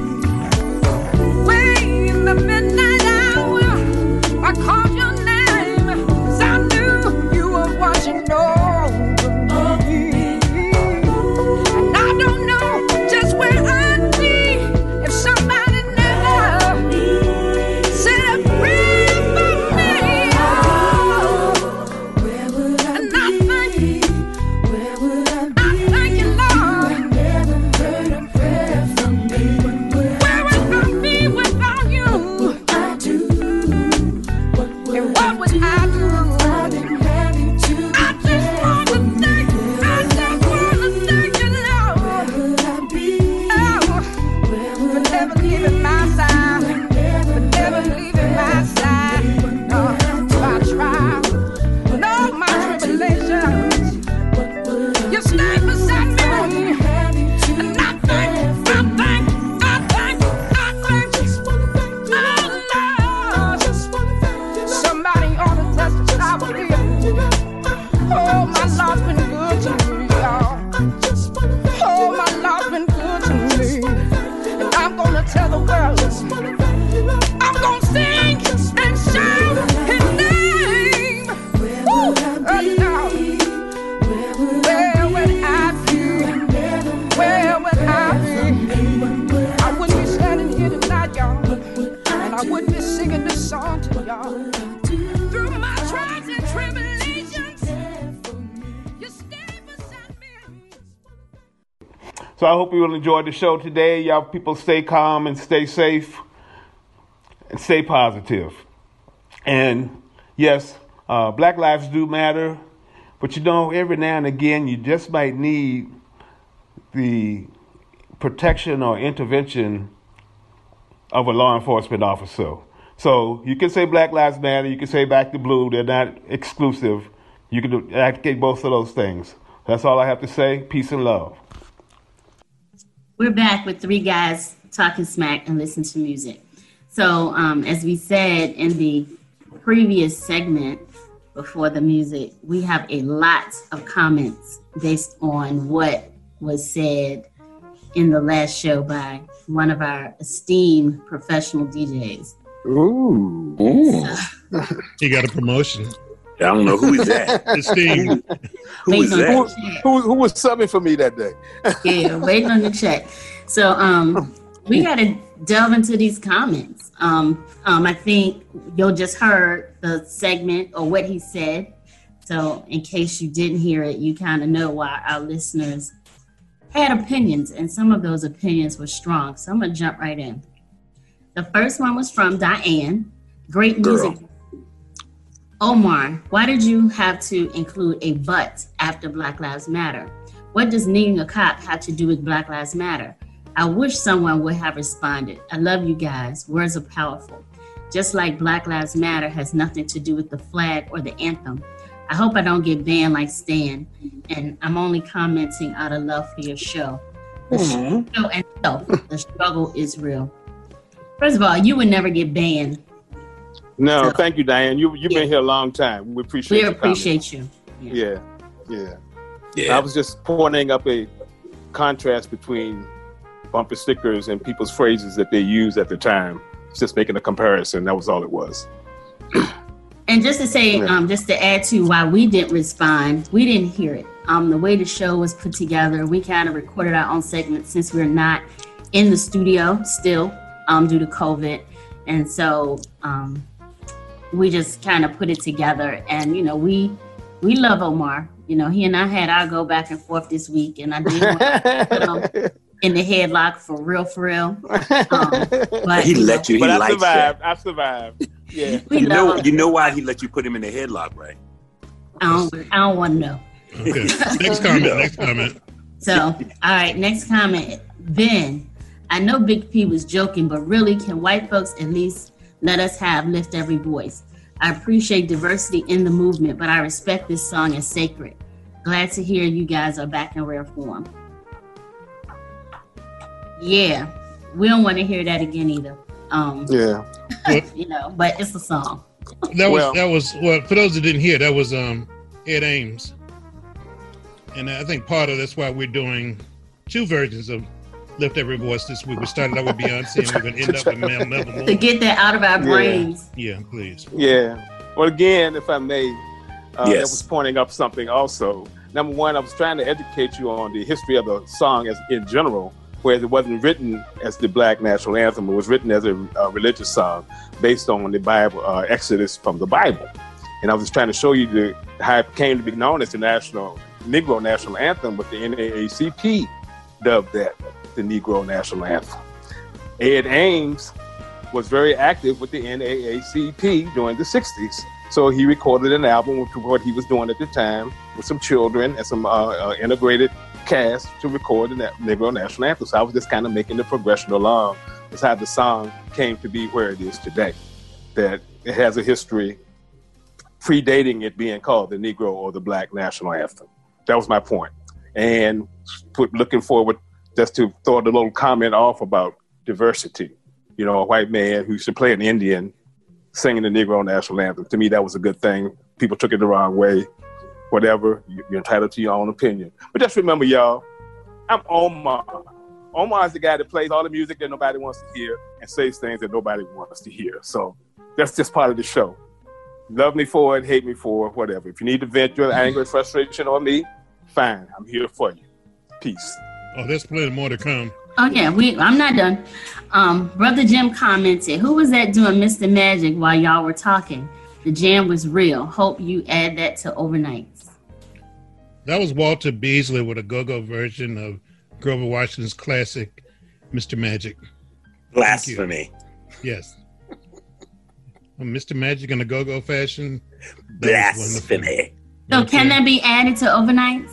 Lord? Way in the midnight hour, I called your name, 'cause I knew you were watching over me. And I don't know just where I'd be if somebody never said a prayer for me. Oh, where would I and I thank you. Where would I be? I thank you, Lord. You never heard a prayer from me. Where would I be without you? What would I do? And what would I do if I didn't have you to I just wanna thank you. I just wanna thank you, Lord. Where would I be? Oh, for never leaving my side. For never leaving my side. No, I tried. And all my tribulations, you stayed beside me. And I thank, I thank, I thank, I thank you. Oh, Lord. Somebody ought to testify with me. Oh, my Lord's been good to me, y'all. Oh, my Lord's been good to me. And I'm gonna tell the world. I'm gonna sing and shout his name. Woo! Oh, Lord. Where would I be? Where would I be? I wouldn't be standing here tonight, y'all. And I wouldn't be singing this song to y'all. Through my trials and tribulations, you stayed beside me. So I hope you will enjoy the show today. Y'all people stay calm and stay safe and stay positive. And yes, uh, Black lives do matter, but you know, every now and again, you just might need the protection or intervention of a law enforcement officer. So you can say Black Lives Matter, you can say Back to Blue, they're not exclusive. You can advocate both of those things. That's all I have to say. Peace and love. We're back with three guys talking smack and listen to music. So um, as we said in the previous segment before the music, we have a lot of comments based on what was said in the last show by one of our esteemed professional D Js. Ooh. So, he got a promotion. I don't know who is that. Esteemed. Who is that? Who, who, who was subbing for me that day? Yeah, waiting on the check. So um, we got to delve into these comments. Um, um, I think you just heard the segment or what he said. So in case you didn't hear it, you kind of know why our listeners had opinions, and some of those opinions were strong. So I'm going to jump right in. The first one was from Diane. Great music. Girl. Omar, why did you have to include a but after Black Lives Matter? What does needing a cop have to do with Black Lives Matter? I wish someone would have responded. I love you guys. Words are powerful. Just like Black Lives Matter has nothing to do with the flag or the anthem. I hope I don't get banned like Stan, and I'm only commenting out of love for your show. The mm-hmm. show and self, the struggle is real. First of all, you would never get banned. No, so, thank you, Diane. You, you've yeah. been here a long time. We appreciate We appreciate comments. you. Yeah. yeah, yeah. Yeah. I was just pointing up a contrast between bumper stickers and people's phrases that they used at the time. Just making a comparison. That was all it was. And just to say, um, just to add to why we didn't respond, we didn't hear it. Um, the way the show was put together, we kind of recorded our own segments since we're not in the studio still um, due to COVID. And so um, we just kind of put it together. And, you know, we we love Omar. You know, he and I had our go back and forth this week. And I did want to put him in the headlock for real, for real. Um, but he let you, he but I likes survived. that. I survived. Yeah. You know, you know why he let you put him in the headlock, right? I don't, I don't want to know. Okay. Next comment. Next comment. So, all right. Next comment. Ben, I know Big P was joking, but really, can white folks at least let us have Lift Every Voice? I appreciate diversity in the movement, but I respect this song as sacred. Glad to hear you guys are back in rare form. Yeah, we don't want to hear that again either. Um, yeah. You know, but it's a song. That was Well- that was well for those that didn't hear, that was um Ed Ames, and I think part of that's why we're doing two versions of Lift Every Voice this week. We started out with Beyonce, and we're going to end up with Mel Nevermore. To get that out of our Yeah. brains. Yeah, please. Yeah. Well, again, if I may, uh, Yes. that was pointing up something also. Number one, I was trying to educate you on the history of the song as in general, whereas it wasn't written as the Black National Anthem. It was written as a, a religious song based on the Bible, uh, Exodus from the Bible. And I was just trying to show you the, how it came to be known as the National Negro National Anthem, but the N double A C P dubbed that the Negro National Anthem. Ed Ames was very active with the N double A C P during the sixties. So he recorded an album with what he was doing at the time with some children and some uh, uh, integrated cast to record the Na- Negro National Anthem. So I was just kind of making the progression along. That's how the song came to be where it is today. That it has a history predating it being called the Negro or the Black National Anthem. That was my point. And put, looking forward just to throw a little comment off about diversity. You know, a white man who should play an Indian singing the Negro National Anthem. To me, that was a good thing. People took it the wrong way. Whatever, you're entitled to your own opinion. But just remember, y'all, I'm Omar. Omar is the guy that plays all the music that nobody wants to hear and says things that nobody wants to hear. So that's just part of the show. Love me for it, hate me for it, whatever. If you need to vent your anger and frustration on me, fine. I'm here for you. Peace. Oh, there's plenty more to come. Oh yeah, we. I'm not done. Um, Brother Jim commented, "Who was that doing Mister Magic while y'all were talking? The jam was real. Hope you add that to overnights." That was Walter Beasley with a go-go version of Grover Washington's classic, Mister Magic. Blasphemy. Yes. Well, Mister Magic in a go-go fashion. Blasphemy. So can that be added to overnights?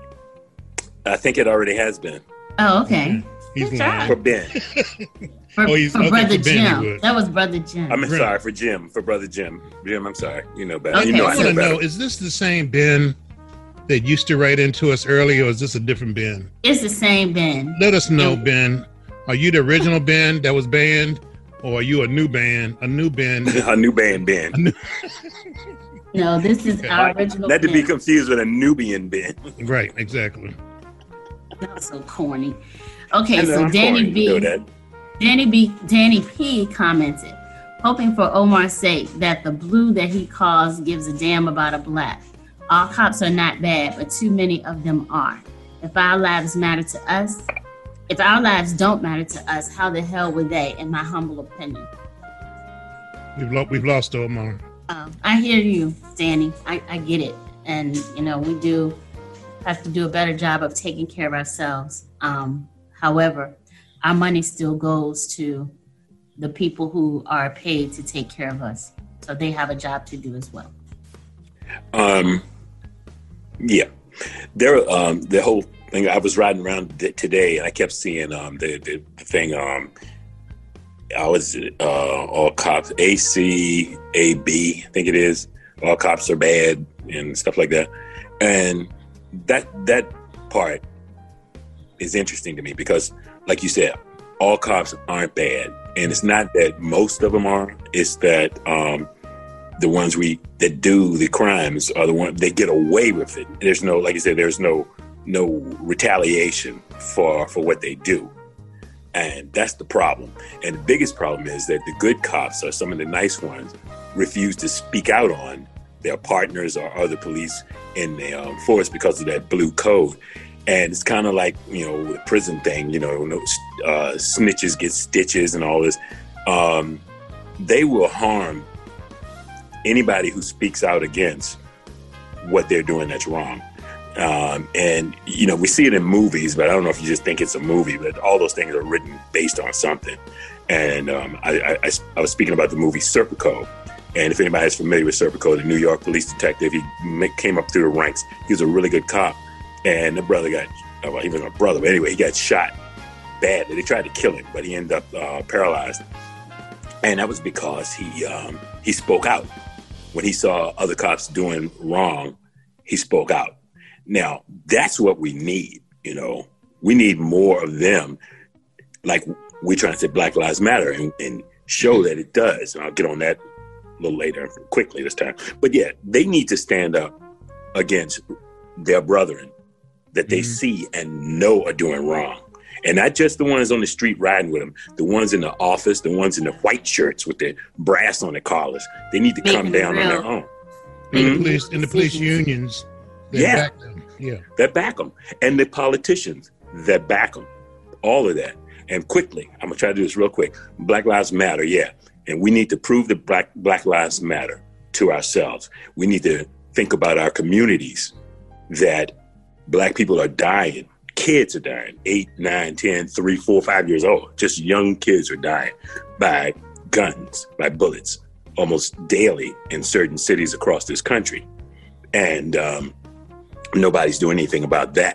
I think it already has been. Oh, okay. He's Good job. For Ben. For, Oh, he's- for okay, Brother for Ben he Jim. would. That was Brother Jim. I'm sorry for Jim, for Brother Jim. Jim, I'm sorry. You know better. Okay, you know I I want to know better. know, is this the same Ben that used to write into us earlier, or is this a different Ben? It's the same Ben. Let us know, Ben. Are you the original Ben that was banned, or are you a new band? A new Ben? A new band Ben. No, this is our original Not to be Ben. confused with a Nubian Ben. Right, exactly. That's so corny. Okay, I know, so I'm Danny corny, you know B. that. Danny B. Danny P. commented, hoping for Omar's sake that the blue that he calls gives a damn about a black. All cops are not bad, but too many of them are. If our lives matter to us, if our lives don't matter to us, how the hell would they, in my humble opinion? We've, lo- we've lost Omar. Um, I hear you, Danny. I, I get it. And, you know, we do have to do a better job of taking care of ourselves. Um, however, our money still goes to the people who are paid to take care of us. So they have a job to do as well. Um, yeah, there. Um, the whole thing. I was riding around th- today, and I kept seeing um the the, the thing. Um, I was uh, all cops A C A B. I think it is. All cops are bad and stuff like that. And that that part is interesting to me because, like you said, all cops aren't bad, and it's not that most of them are. It's that um, the ones we that do the crimes are the ones they get away with it. There's no, like you said, there's no no retaliation for for what they do, and that's the problem. And the biggest problem is that the good cops, or some of the nice ones, refuse to speak out on their partners or other police in the um, force because of that blue code. And it's kind of like, you know, the prison thing, you know, uh, snitches get stitches and all this. Um, they will harm anybody who speaks out against what they're doing that's wrong. Um, and, you know, we see it in movies, but I don't know if you just think it's a movie, but all those things are written based on something. And um, I, I, I was speaking about the movie Serpico. And if anybody's familiar with Serpico, the New York police detective, he came up through the ranks. He was a really good cop. And the brother got, well, he wasn't a brother, but anyway, he got shot badly. They tried to kill him, but he ended up uh, paralyzed. And that was because he um, he spoke out. When he saw other cops doing wrong, he spoke out. Now, that's what we need, you know. We need more of them, like we're trying to say Black Lives Matter, and, and show that it does. And I'll get on that a little later, quickly this time. But yeah, they need to stand up against their brethren that they mm-hmm. see and know are doing wrong. And not just the ones on the street riding with them, the ones in the office, the ones in the white shirts with the brass on their collars. They need to come down on their own. In mm-hmm. the police, in the police unions, they yeah. back them. Yeah. That back them. And the politicians that back them. All of that. And quickly, I'm going to try to do this real quick. Black Lives Matter, yeah. And we need to prove that Black, Black Lives Matter to ourselves. We need to think about our communities, that Black people are dying. Kids are dying. Eight, nine, ten, three, four, five years old. Just young kids are dying by guns, by bullets, almost daily in certain cities across this country. And um, nobody's doing anything about that.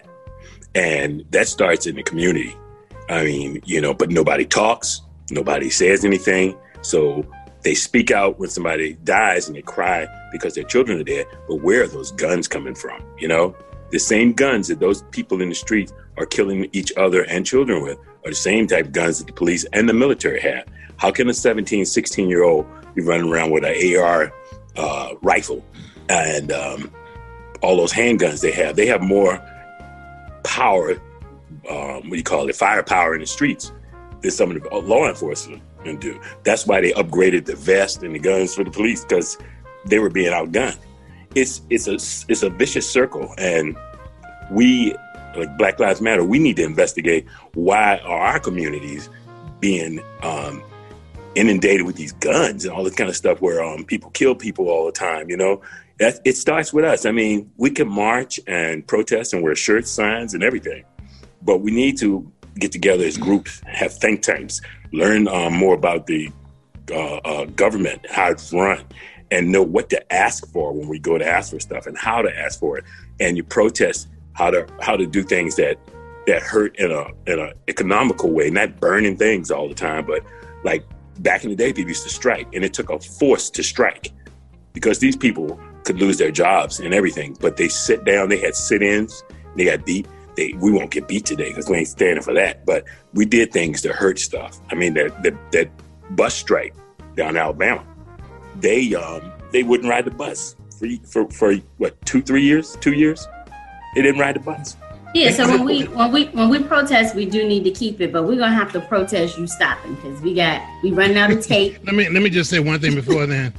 And that starts in the community. I mean, you know, but nobody talks. Nobody says anything. So they speak out when somebody dies and they cry because their children are dead. But where are those guns coming from? You know, the same guns that those people in the streets are killing each other and children with are the same type of guns that the police and the military have. How can a seventeen, sixteen year old be running around with an A R uh, rifle and um, all those handguns they have? They have more power, um, what do you call it, firepower in the streets than some of the law enforcement do. That's why they upgraded the vest and the guns for the police, because they were being outgunned. It's it's a it's a vicious circle, and we, like Black Lives Matter, we need to investigate why are our communities being um, inundated with these guns and all this kind of stuff, where um, people kill people all the time. You know, that it starts with us. I mean, we can march and protest and wear shirts, signs, and everything, but we need to get together as groups, have think tanks, learn um, more about the uh, uh, government, how it's run, and know what to ask for when we go to ask for stuff and how to ask for it. And you protest how to how to do things that that hurt in a in a economical way, not burning things all the time, but like back in the day, people used to strike, and it took a force to strike because these people could lose their jobs and everything. But they sit down, they had sit-ins, they got beat. They, we won't get beat today because we ain't standing for that. But we did things to hurt stuff. I mean, that that, that bus strike down in Alabama, they um they wouldn't ride the bus for for for what two three years two years. They didn't ride the bus. Yeah, so when we when we when we protest, we do need to keep it, but we're gonna have to protest you stopping because we got we running out of tape. let me let me just say one thing before then.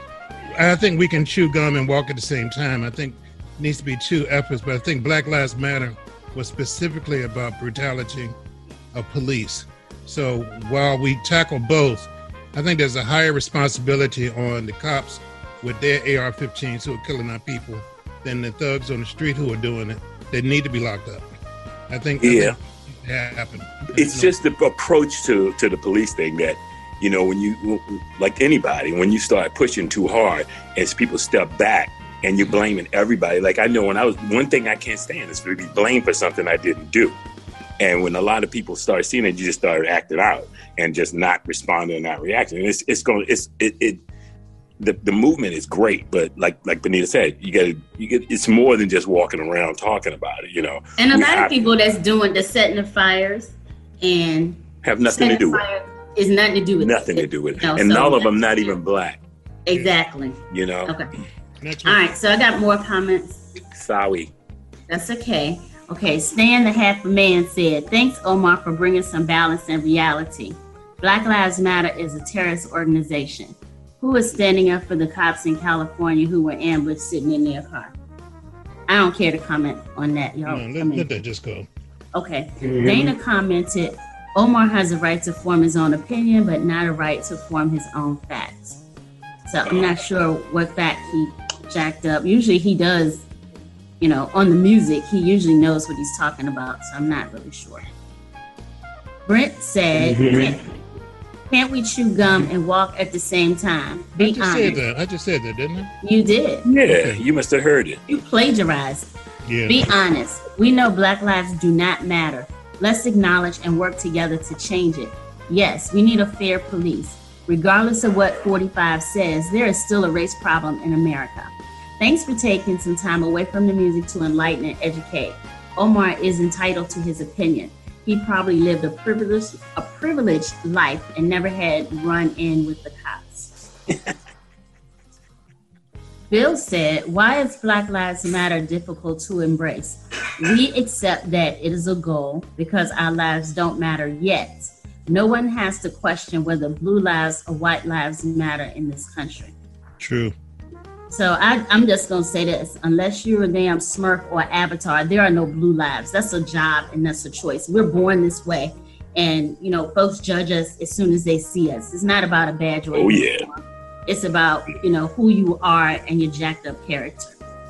I think we can chew gum and walk at the same time. I think it needs to be two efforts, but I think Black Lives Matter was specifically about brutality of police. So while we tackle both, I think there's a higher responsibility on the cops with their A R fifteens who are killing our people than the thugs on the street who are doing it. They need to be locked up. I think yeah, that happened. It's just the approach to, to the police thing that, you know, when you, like anybody, when you start pushing too hard as people step back and you're blaming everybody. Like I know when I was, one thing I can't stand is to be blamed for something I didn't do. And when a lot of people start seeing it, you just start acting out and just not responding and not reacting. And it's it's going it's it, it the the movement is great, but like like Benita said, you got to you get it's more than just walking around talking about it, you know. And a we lot have, of people that's doing the setting the fires and have nothing to do with it. Is nothing to do with nothing it. to do with it, No, and so all of them not even black. Exactly. You know. Okay. All right, so I got more comments. Sorry. That's okay. Okay, Stan the Half a Man said, thanks, Omar, for bringing some balance and reality. Black Lives Matter is a terrorist organization. Who is standing up for the cops in California who were ambushed sitting in their car? I don't care to comment on that, y'all. No, let, let that just go. Okay. Dana commented, Omar has a right to form his own opinion, but not a right to form his own facts. So I'm not sure what fact he jacked up. Usually he does, you know, on the music, he usually knows what he's talking about, so I'm not really sure. Brent said, can't, can't we chew gum and walk at the same time? Be I just honest. said that. I just said that, didn't I? You did. Yeah, okay. You must have heard it. You plagiarized. Yeah. Be honest. We know Black lives do not matter. Let's acknowledge and work together to change it. Yes, we need a fair police. Regardless of what forty-five says, there is still a race problem in America. Thanks for taking some time away from the music to enlighten and educate. Omar is entitled to his opinion. He probably lived a privileged, a privileged life and never had run in with the cops. Bill said, why is Black Lives Matter difficult to embrace? We accept that it is a goal because our lives don't matter yet. No one has to question whether blue lives or white lives matter in this country. True. So I, I'm just going to say this. Unless you're a damn Smurf or Avatar, there are no blue lives. That's a job and that's a choice. We're born this way. And, you know, folks judge us as soon as they see us. It's not about a badge or a Oh, yeah. uniform. It's about, you know, who you are and your jacked up character.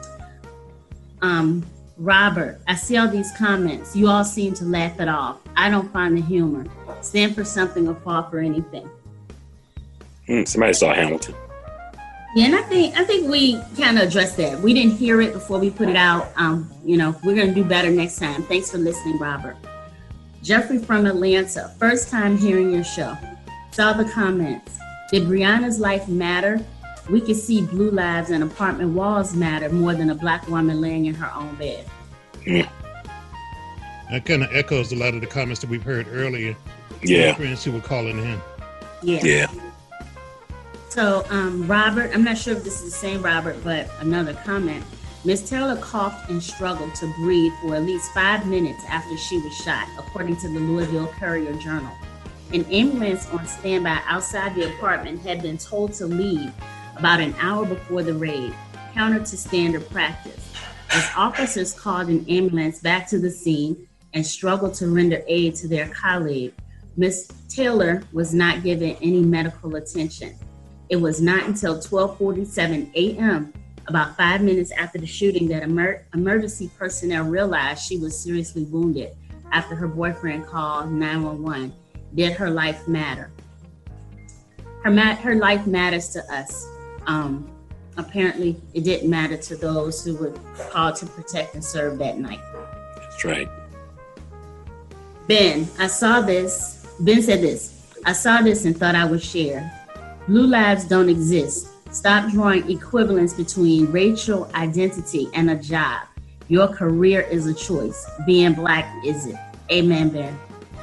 Um, Robert, I see all these comments. You all seem to laugh it off. I don't find the humor. Stand for something or fall for anything. Hmm, somebody saw Hamilton. Yeah, and I think I think we kind of addressed that. We didn't hear it before we put it out. Um, you know, we're gonna do better next time. Thanks for listening, Robert. Jeffrey from Atlanta, first time hearing your show. Saw the comments. Did Breonna's life matter? We could see blue lives and apartment walls matter more than a black woman laying in her own bed. That kind of echoes a lot of the comments that we've heard earlier. Yeah. Friends who were calling in. Yeah. Yeah. So, um, Robert, I'm not sure if this is the same Robert, but another comment. Miz Taylor coughed and struggled to breathe for at least five minutes after she was shot, according to the Louisville Courier Journal. An ambulance on standby outside the apartment had been told to leave about an hour before the raid, counter to standard practice. As officers called an ambulance back to the scene and struggled to render aid to their colleague, Miz Taylor was not given any medical attention. It was not until twelve forty-seven a.m., about five minutes after the shooting, that emer- emergency personnel realized she was seriously wounded. after her boyfriend called nine one one. Did her life matter? Her ma- her life matters to us. Um, apparently, it didn't matter to those who were called to protect and serve that night. That's right. Ben, I saw this. Ben said this. I saw this and thought I would share. Blue lives don't exist. Stop drawing equivalence between racial identity and a job. Your career is a choice. Being black isn't. Amen, Ben.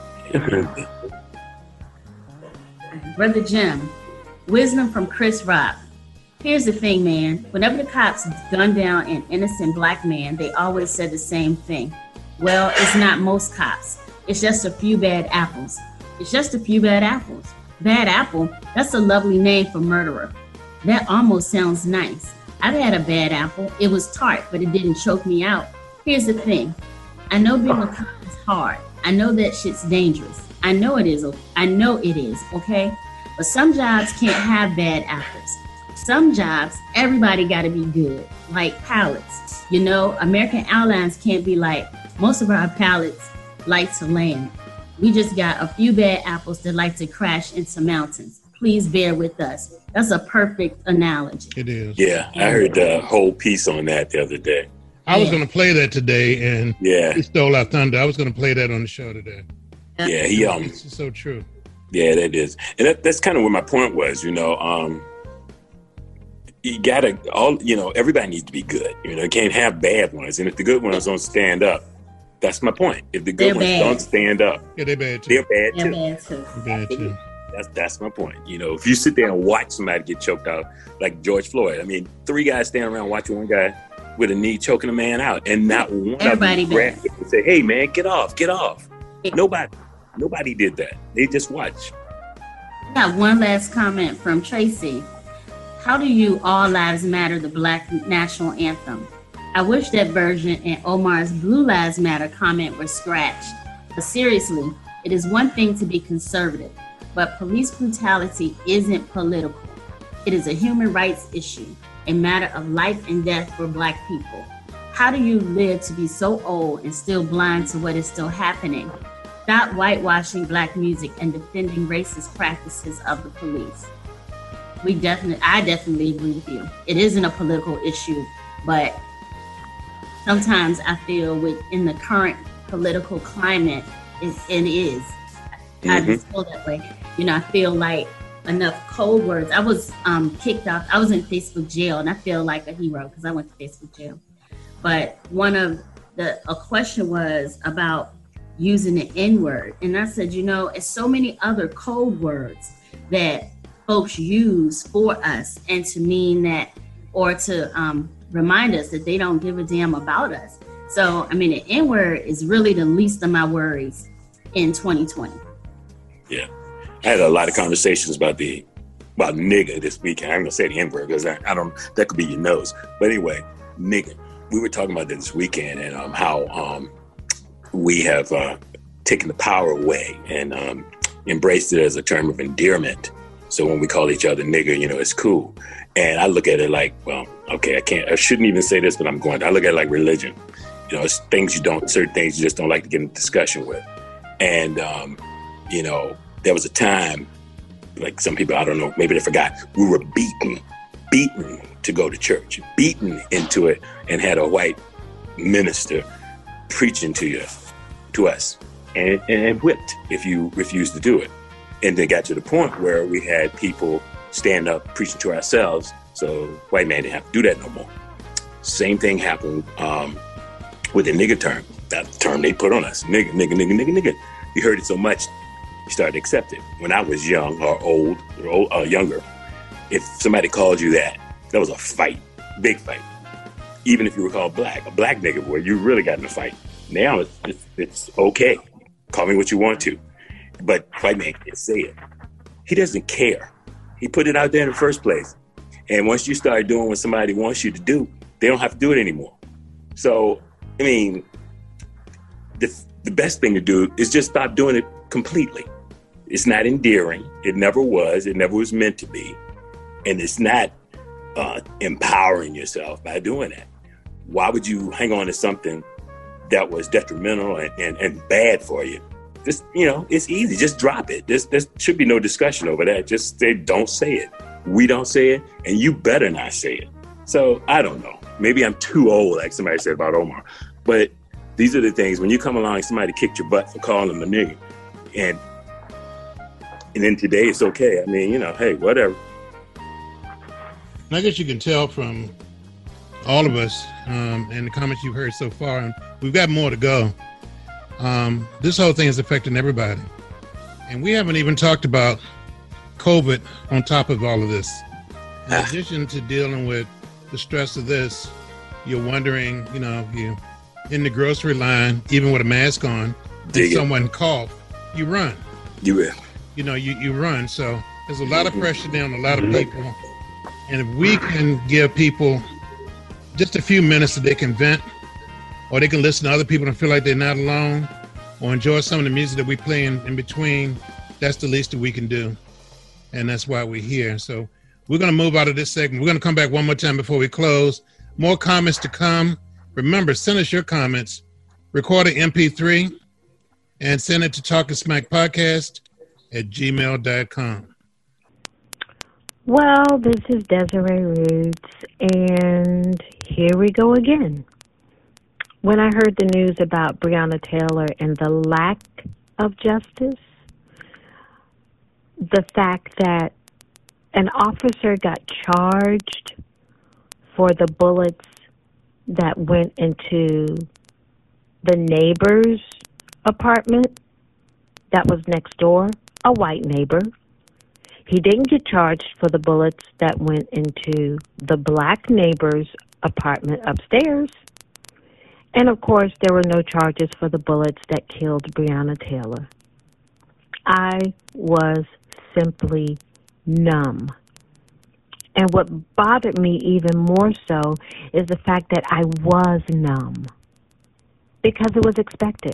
Brother Jim, wisdom from Chris Rock. Here's the thing, man. Whenever the cops gun down an innocent black man, they always said the same thing. Well, it's not most cops. It's just a few bad apples. It's just a few bad apples. Bad apple, that's a lovely name for murderer. That almost sounds nice. I've had a bad apple. It was tart, but it didn't choke me out. Here's the thing. I know being a cop is hard. I know that shit's dangerous. I know it is. I know it is, okay? But some jobs can't have bad apples. Some jobs, everybody got to be good, like pilots. You know, American Airlines can't be like, most of our pilots like to land. We just got a few bad apples that like to crash into mountains. Please bear with us. That's a perfect analogy. It is. Yeah, I heard the whole piece on that the other day. I was going to play that today, and yeah, he stole our thunder. I was going to play that on the show today. Yeah, he um. It's so true. Yeah, that is, and that, that's kind of where my point was. You know, um, you gotta all. You know, everybody needs to be good. You know, you can't have bad ones, and if the good ones don't stand up, that's my point. If the good They're ones bad. don't stand up, yeah, they're bad too. They're bad They're too. bad too. They're bad too. That's that's my point. You know, if you sit there and watch somebody get choked out, like George Floyd, I mean, three guys standing around watching one guy with a knee choking a man out, and not one Everybody of them grabbed it and say, "Hey, man, get off, get off." Nobody, nobody did that. They just watched. I got one last comment from Tracy. How do you All Lives Matter, the Black National Anthem? I wish that version and Omar's Blue Lives Matter comment were scratched. But seriously, it is one thing to be conservative, but police brutality isn't political. It is a human rights issue, a matter of life and death for Black people. How do you live to be so old and still blind to what is still happening? Stop whitewashing Black music and defending racist practices of the police. We definitely, I definitely agree with you. It isn't a political issue, but sometimes I feel within the current political climate, it, it is. Mm-hmm. I just feel that way. You know, I feel like enough code words. I was um, kicked off. I was in Facebook jail, and I feel like a hero because I went to Facebook jail. But one of the a question was about using the N-word, and I said, you know, it's so many other code words that folks use for us, and to mean that, or to um, remind us that they don't give a damn about us. So, I mean, the N-word is really the least of my worries in twenty twenty. Yeah, I had a lot of conversations about the about nigga this weekend. I'm gonna say the N-word because I, I don't. That could be your nose, but anyway, nigga. We were talking about this weekend and um, how um, we have uh, taken the power away and um, embraced it as a term of endearment. So when we call each other nigger, you know, it's cool. And I look at it like, well, okay, I can't, I shouldn't even say this, but I'm going to. I look at it like religion. You know, it's things you don't, certain things you just don't like to get in discussion with. And, um, you know, there was a time, like some people, I don't know, maybe they forgot, we were beaten, beaten to go to church, beaten into it, and had a white minister preaching to you, to us, and, and whipped if you refused to do it. And they got to the point where we had people stand up preaching to ourselves, so white man didn't have to do that no more. Same thing happened um, with the nigger term, that term they put on us, nigger, nigger, nigger, nigger, nigger. You heard it so much, you started to accept it. When I was young or old or old, uh, younger, if somebody called you that, that was a fight, big fight. Even if you were called black, a black nigger boy, you really got in a fight. Now it's, it's, it's okay. Call me what you want to. But white man can't say it. He doesn't care. He put it out there in the first place. And once you start doing what somebody wants you to do, they don't have to do it anymore. So, I mean, the, the best thing to do is just stop doing it completely. It's not endearing. It never was. It never was meant to be. And it's not uh, empowering yourself by doing that. Why would you hang on to something that was detrimental and, and, and bad for you, just, you know, it's easy. Just drop it. There's, there should be no discussion over that. Just say, don't say it. We don't say it, and you better not say it. So I don't know. Maybe I'm too old, like somebody said about Omar. But these are the things, when you come along, somebody kicked your butt for calling them a nigga. And, and then today it's okay. I mean, you know, hey, whatever. I guess you can tell from all of us um, and the comments you've heard so far, and we've got more to go. Um, this whole thing is affecting everybody. And we haven't even talked about COVID on top of all of this. In addition to dealing with the stress of this, you're wondering, you know, you in the grocery line, even with a mask on, if someone cough, you run. You will. You know, you, you run. So there's a lot of pressure down a lot of people. And if we can give people just a few minutes that they can vent, or they can listen to other people and feel like they're not alone, or enjoy some of the music that we play in, in between, that's the least that we can do. And that's why we're here. So we're going to move out of this segment. We're going to come back one more time before we close. More comments to come. Remember, send us your comments. Record an M P three and send it to Talking Smack Podcast at gmail dot com. Well, this is Desiree Roots, and here we go again. When I heard the news about Breonna Taylor and the lack of justice, the fact that an officer got charged for the bullets that went into the neighbor's apartment that was next door, a white neighbor. He didn't get charged for the bullets that went into the black neighbor's apartment upstairs. And of course, there were no charges for the bullets that killed Breonna Taylor. I was simply numb. And what bothered me even more so is the fact that I was numb, because it was expected.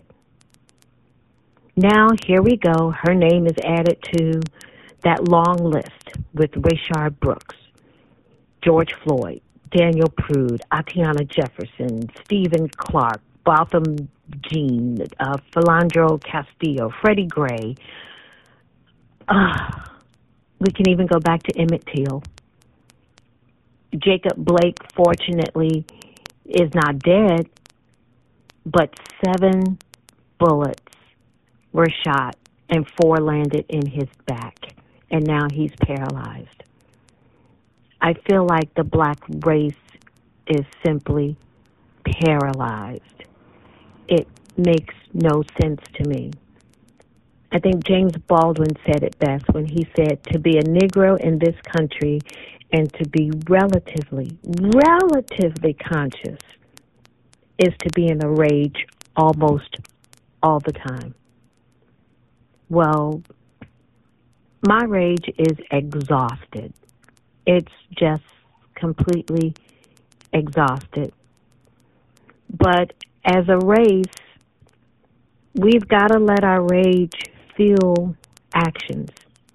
Now, here we go. Her name is added to that long list with Rayshard Brooks, George Floyd, Daniel Prude, Atiana Jefferson, Stephen Clark, Botham Jean, uh, Philandro Castillo, Freddie Gray. Uh, we can even go back to Emmett Till. Jacob Blake, fortunately, is not dead, but seven bullets were shot and four landed in his back, and now he's paralyzed. I feel like the black race is simply paralyzed. It makes no sense to me. I think James Baldwin said it best when he said, to be a Negro in this country and to be relatively, relatively conscious is to be in a rage almost all the time. Well, my rage is exhausted. It's just completely exhausted. But as a race, we've got to let our rage fuel actions,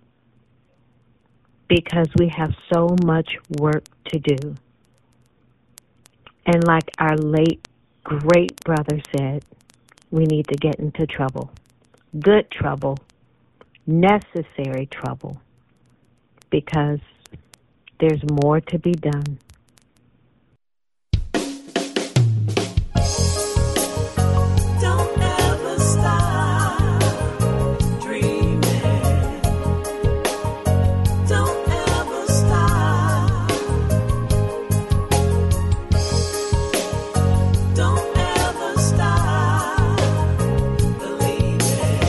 because we have so much work to do. And like our late great brother said, we need to get into trouble. Good trouble, necessary trouble, because there's more to be done. Don't ever stop dreaming. Don't ever stop. Don't ever stop believing.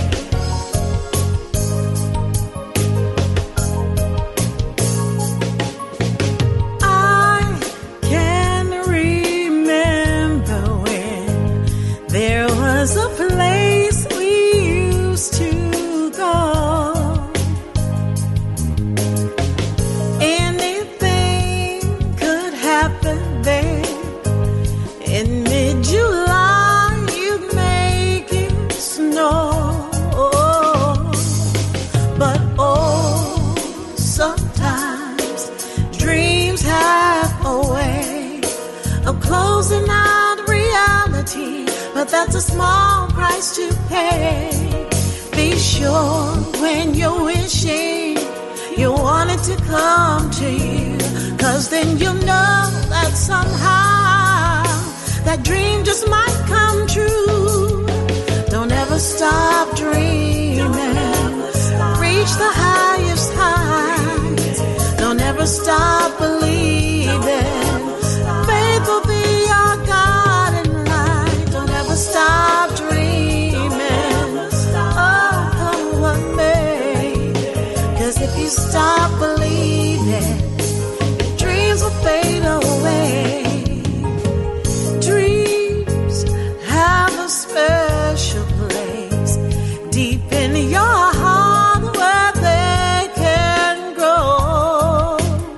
I can remember when there was a place we used to go. Anything could happen there. In mid-July, you'd make it snow. But oh, sometimes dreams have a way of closing out reality. but that's a small price to pay. Be sure when you're wishing you want it to come to you, 'cause then you'll know that somehow that dream just might come true. Don't ever stop dreaming, reach the highest heights. Don't ever stop believing, faith will be your guiding light. Don't ever stop dreaming, oh come what may, 'cause if you stop believing, your dreams will fade away. Dreams have a special place deep in your heart where they can grow.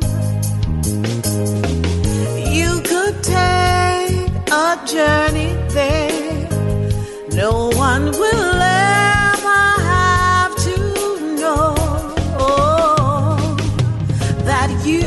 You could take a journey there, no one will ever have to know that you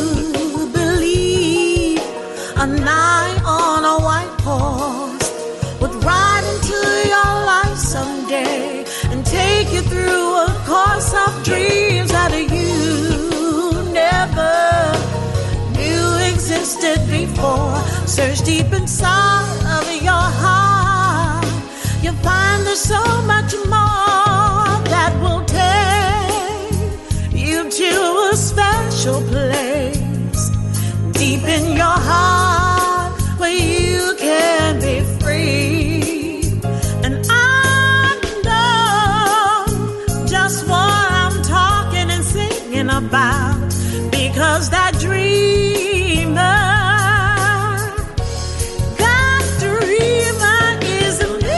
believe a knight on a white horse would ride into your life someday and take you through a course of dreams that you never knew existed before. Search deep inside of your heart, you'll find there's so much more that will take you to a special place deep in your heart where you can be free. And I know just what I'm talking and singing about, because that dreamer, that dreamer is me.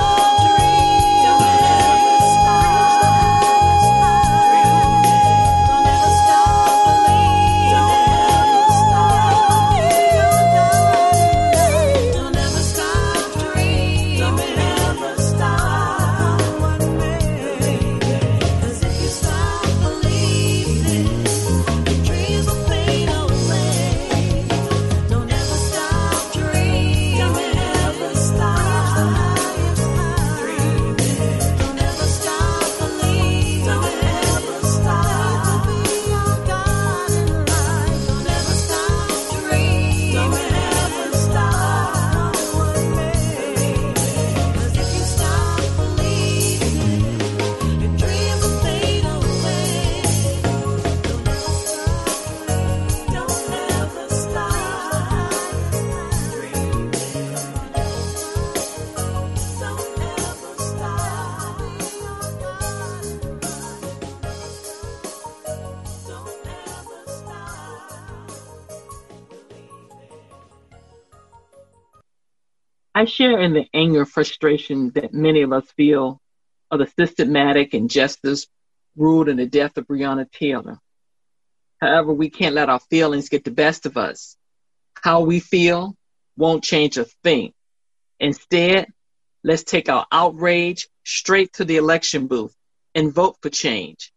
I share in the anger and frustration that many of us feel of the systematic injustice ruled in the death of Breonna Taylor. However, we can't let our feelings get the best of us. How we feel won't change a thing. Instead, let's take our outrage straight to the election booth and vote for change.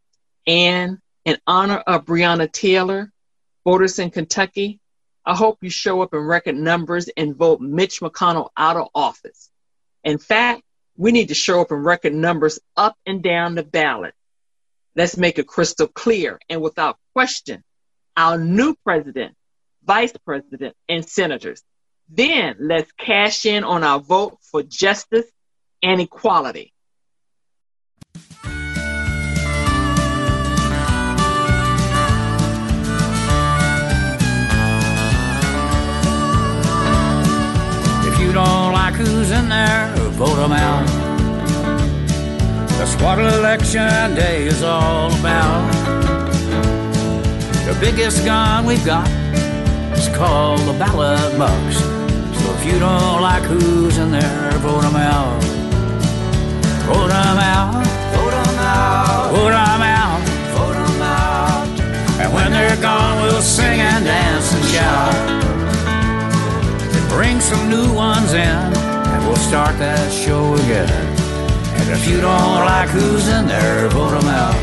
And in honor of Breonna Taylor, voters in Kentucky, I hope you show up in record numbers and vote Mitch McConnell out of office. In fact, we need to show up in record numbers up and down the ballot. Let's make it crystal clear and without question, our new president, vice president, and senators. Then let's cash in on our vote for justice and equality. If you don't like who's in there, vote them out. That's what election day is all about. The biggest gun we've got is called the ballot box. So if you don't like who's in there, vote them out. Vote them out. Vote them out. Vote them out. Vote them out. And when they're gone, we'll sing and dance and shout. Bring some new ones in, and we'll start that show again. And if you don't like who's in there, vote them out.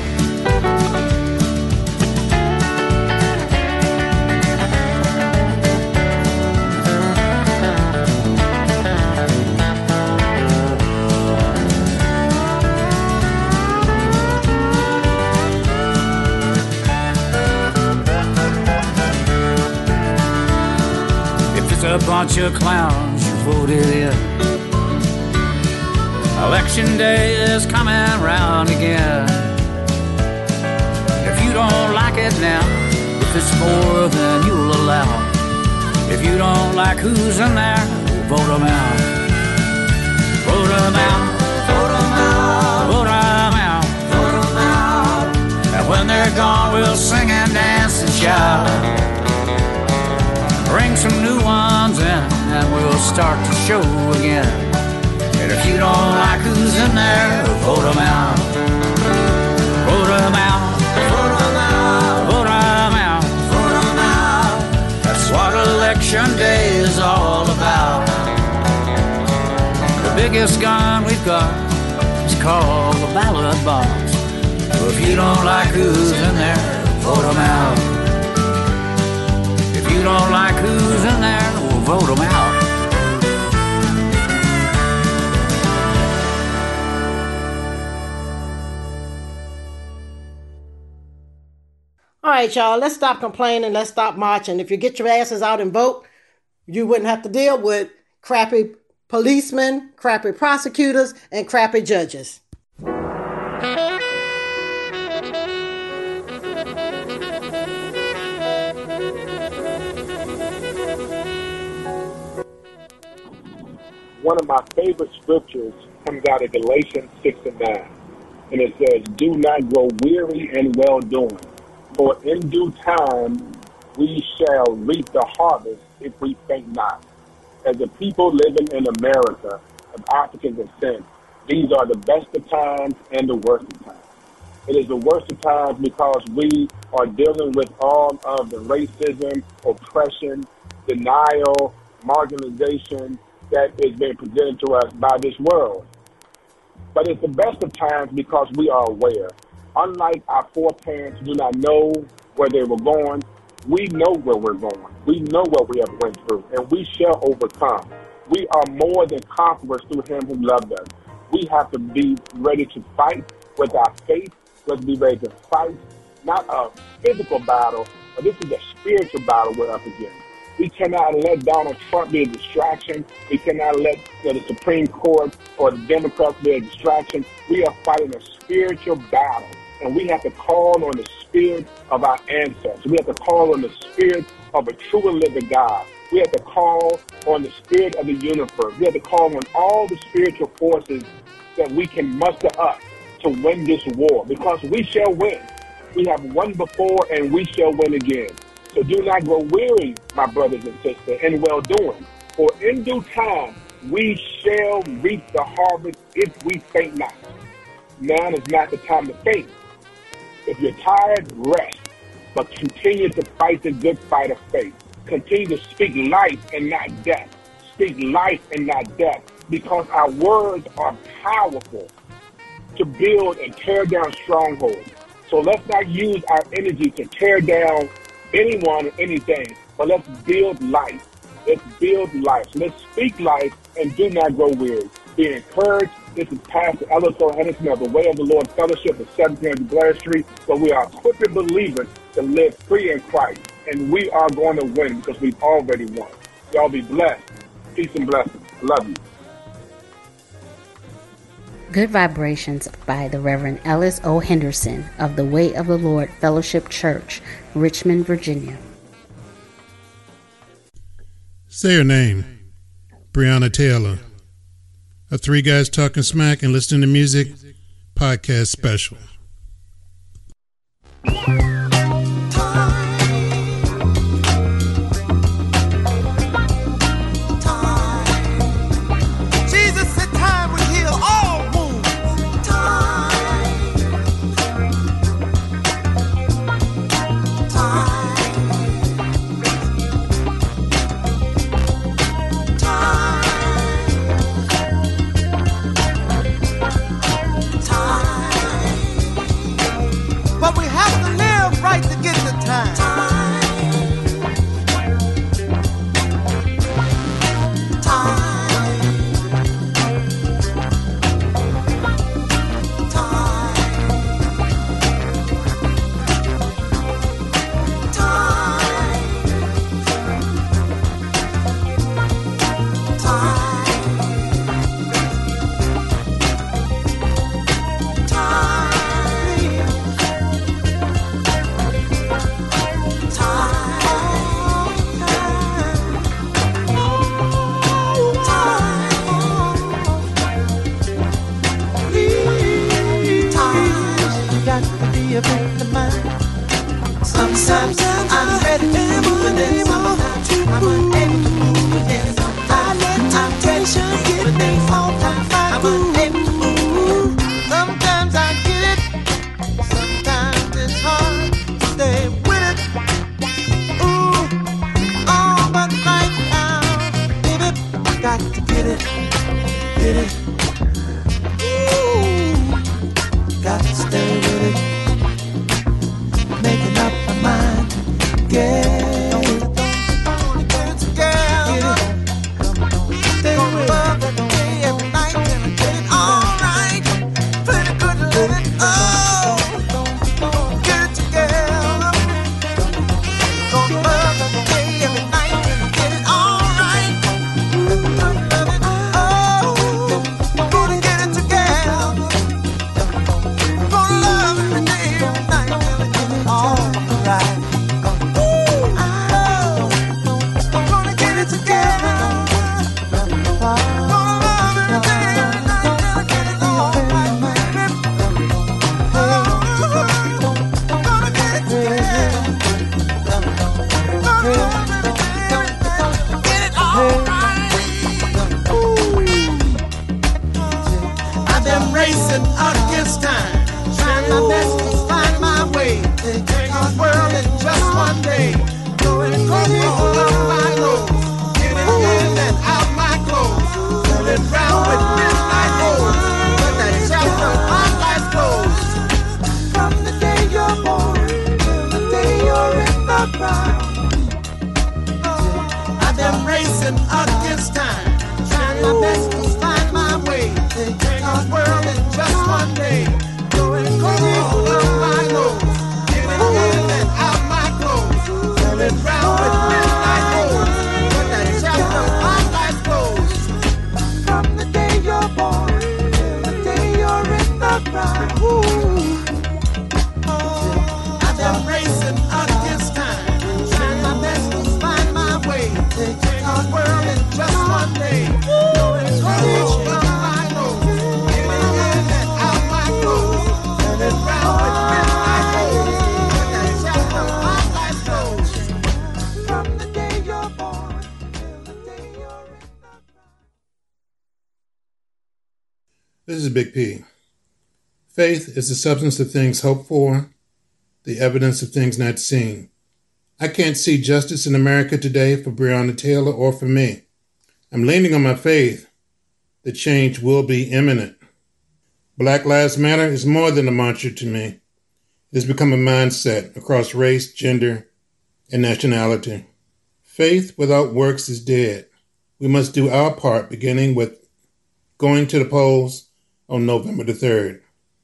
a bunch of clowns you voted in. Election day is coming round again. If you don't like it now, if it's more than you'll allow, if you don't like who's in there, vote them out. Vote them out. Vote them out. Vote them out. Vote them out. And when they're gone, we'll sing and dance and shout. Bring some new ones in, and we'll start the show again. And if you don't like who's in there, vote them out. Vote them out. Vote them out. Vote them out. Vote them out. That's what election day is all about. The biggest gun we've got is called the ballot box. So if you don't like who's in there, vote them out. If you don't like who's in there, we'll vote them out. All right, y'all, let's stop complaining. Let's stop marching. If you get your asses out and vote, you wouldn't have to deal with crappy policemen, crappy prosecutors, and crappy judges. One of my favorite scriptures comes out of Galatians six and nine. And it says, do not grow weary in well-doing, for in due time we shall reap the harvest if we faint not. As a people living in America of African descent, these are the best of times and the worst of times. It is the worst of times because we are dealing with all of the racism, oppression, denial, marginalization that is being presented to us by this world. But it's the best of times because we are aware. Unlike our foreparents who do not know where they were going, we know where we're going. We know what we have went through, and we shall overcome. We are more than conquerors through him who loved us. We have to be ready to fight with our faith. Let's be ready to fight, not a physical battle, but this is a spiritual battle we're up against. We cannot let Donald Trump be a distraction. We cannot let you know, the Supreme Court or the Democrats be a distraction. We are fighting a spiritual battle, and we have to call on the spirit of our ancestors. We have to call on the spirit of a true and living God. We have to call on the spirit of the universe. We have to call on all the spiritual forces that we can muster up to win this war, because we shall win. We have won before, and we shall win again. So do not grow weary, my brothers and sisters, in well-doing. For in due time, we shall reap the harvest if we faint not. Now is not the time to faint. If you're tired, rest. But continue to fight the good fight of faith. Continue to speak life and not death. Speak life and not death. Because our words are powerful to build and tear down strongholds. So let's not use our energy to tear down anyone or anything, but let's build life. Let's build life. So let's speak life and do not grow weary. Be encouraged. This is Pastor Ellis O. Henderson of the Way of the Lord Fellowship at seventeen hundred Blair Street, where we are equipping believers to live free in Christ. And we are going to win because we've already won. Y'all be blessed. Peace and blessings. I love you. Good Vibrations by the Reverend Ellis O. Henderson of the Way of the Lord Fellowship Church, Richmond, Virginia. Say her name, Breonna Taylor. A Three Guys Talking Smack and Listening to Music podcast special. But we have to live ready to move anymore. I'm unable to move again. I let temptation get me off my groove. Sometimes I get it, sometimes it's hard to stay with it. Ooh, oh, but right now, baby, I got to get it, get it. Ooh, got to stay with it. Making up my mind, yeah. This is Big P. Faith is the substance of things hoped for, the evidence of things not seen. I can't see justice in America today for Breonna Taylor or for me. I'm leaning on my faith that change will be imminent. Black Lives Matter is more than a mantra to me. It has become a mindset across race, gender, and nationality. Faith without works is dead. We must do our part, beginning with going to the polls on November the third.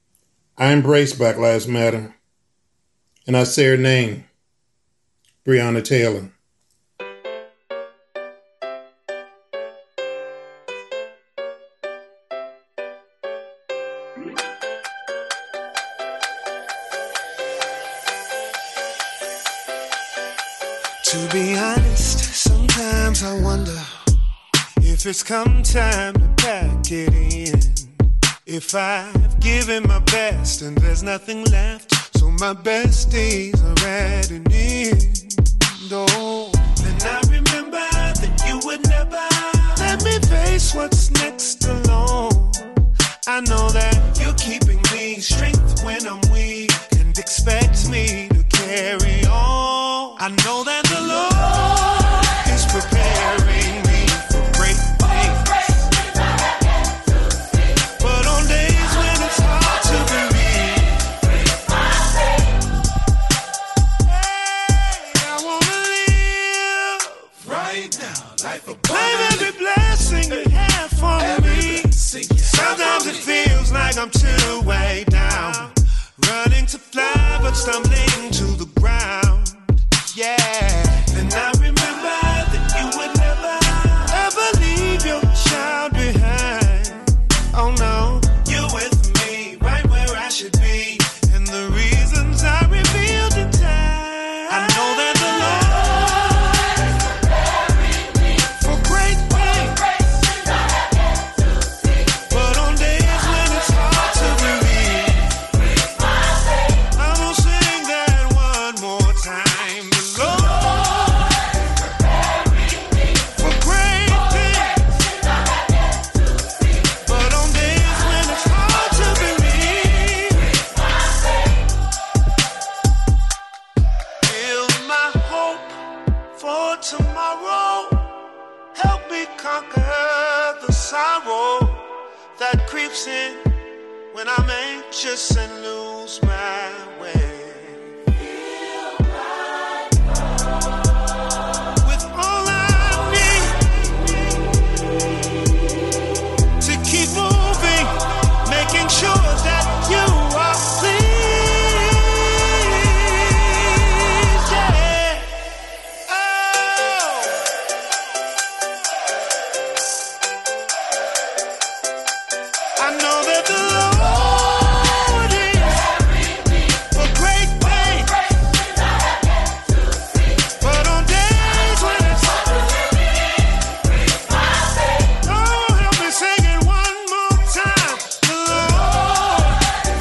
I embrace Black Lives Matter, and I say her name, Breonna Taylor. To be honest, sometimes I wonder if it's come time to pack it in. If I've given my best and there's nothing left, so my best days are at an end. Oh, then I remember that you would never let me face what's next alone. I know that you're keeping me strength when I'm weak and expect me to carry on. I know that the Lord is preparing me for great things. But on days when it's hard to believe, hey, I wanna live right now, life abundant. Claim every blessing you have for me. Sometimes it feels like I'm too way down, running to fly but stumbling to the ground. Yeah, then I remember that you would never ever leave your child behind. Oh no, you're with me right where I should be, and the reasons I revealed in time. I know that the Lord is preparing me for great things. But on days when it's hard to believe, I'm gonna sing that one more time. The Lord tomorrow. Help me conquer the sorrow that creeps in when I'm anxious and lose my way. With all I need to keep moving, making sure that you are pleased. Yeah. Oh. I know that the Lord is for great things, but on days when it's oh, help me sing it one more time. The Lord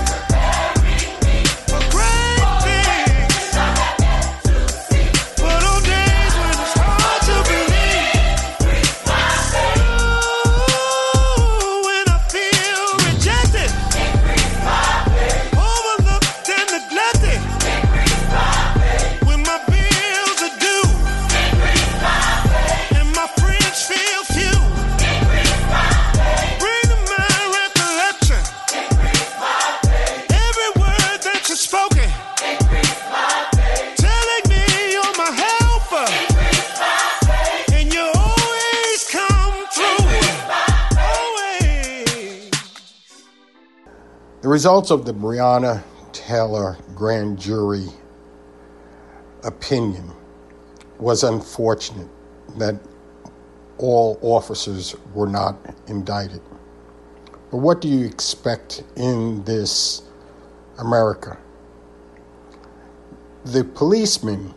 for great things, but on days when it's hard to believe. Oh, when I feel rejected, overlooked and neglected, when my bills are due, and my friends feel few, bring to my recollection every word that you've spoken, telling me you're my helper, and you always come through. Always. The results of the Breonna Taylor grand jury opinion was unfortunate that all officers were not indicted. But what do you expect in this America? The policemen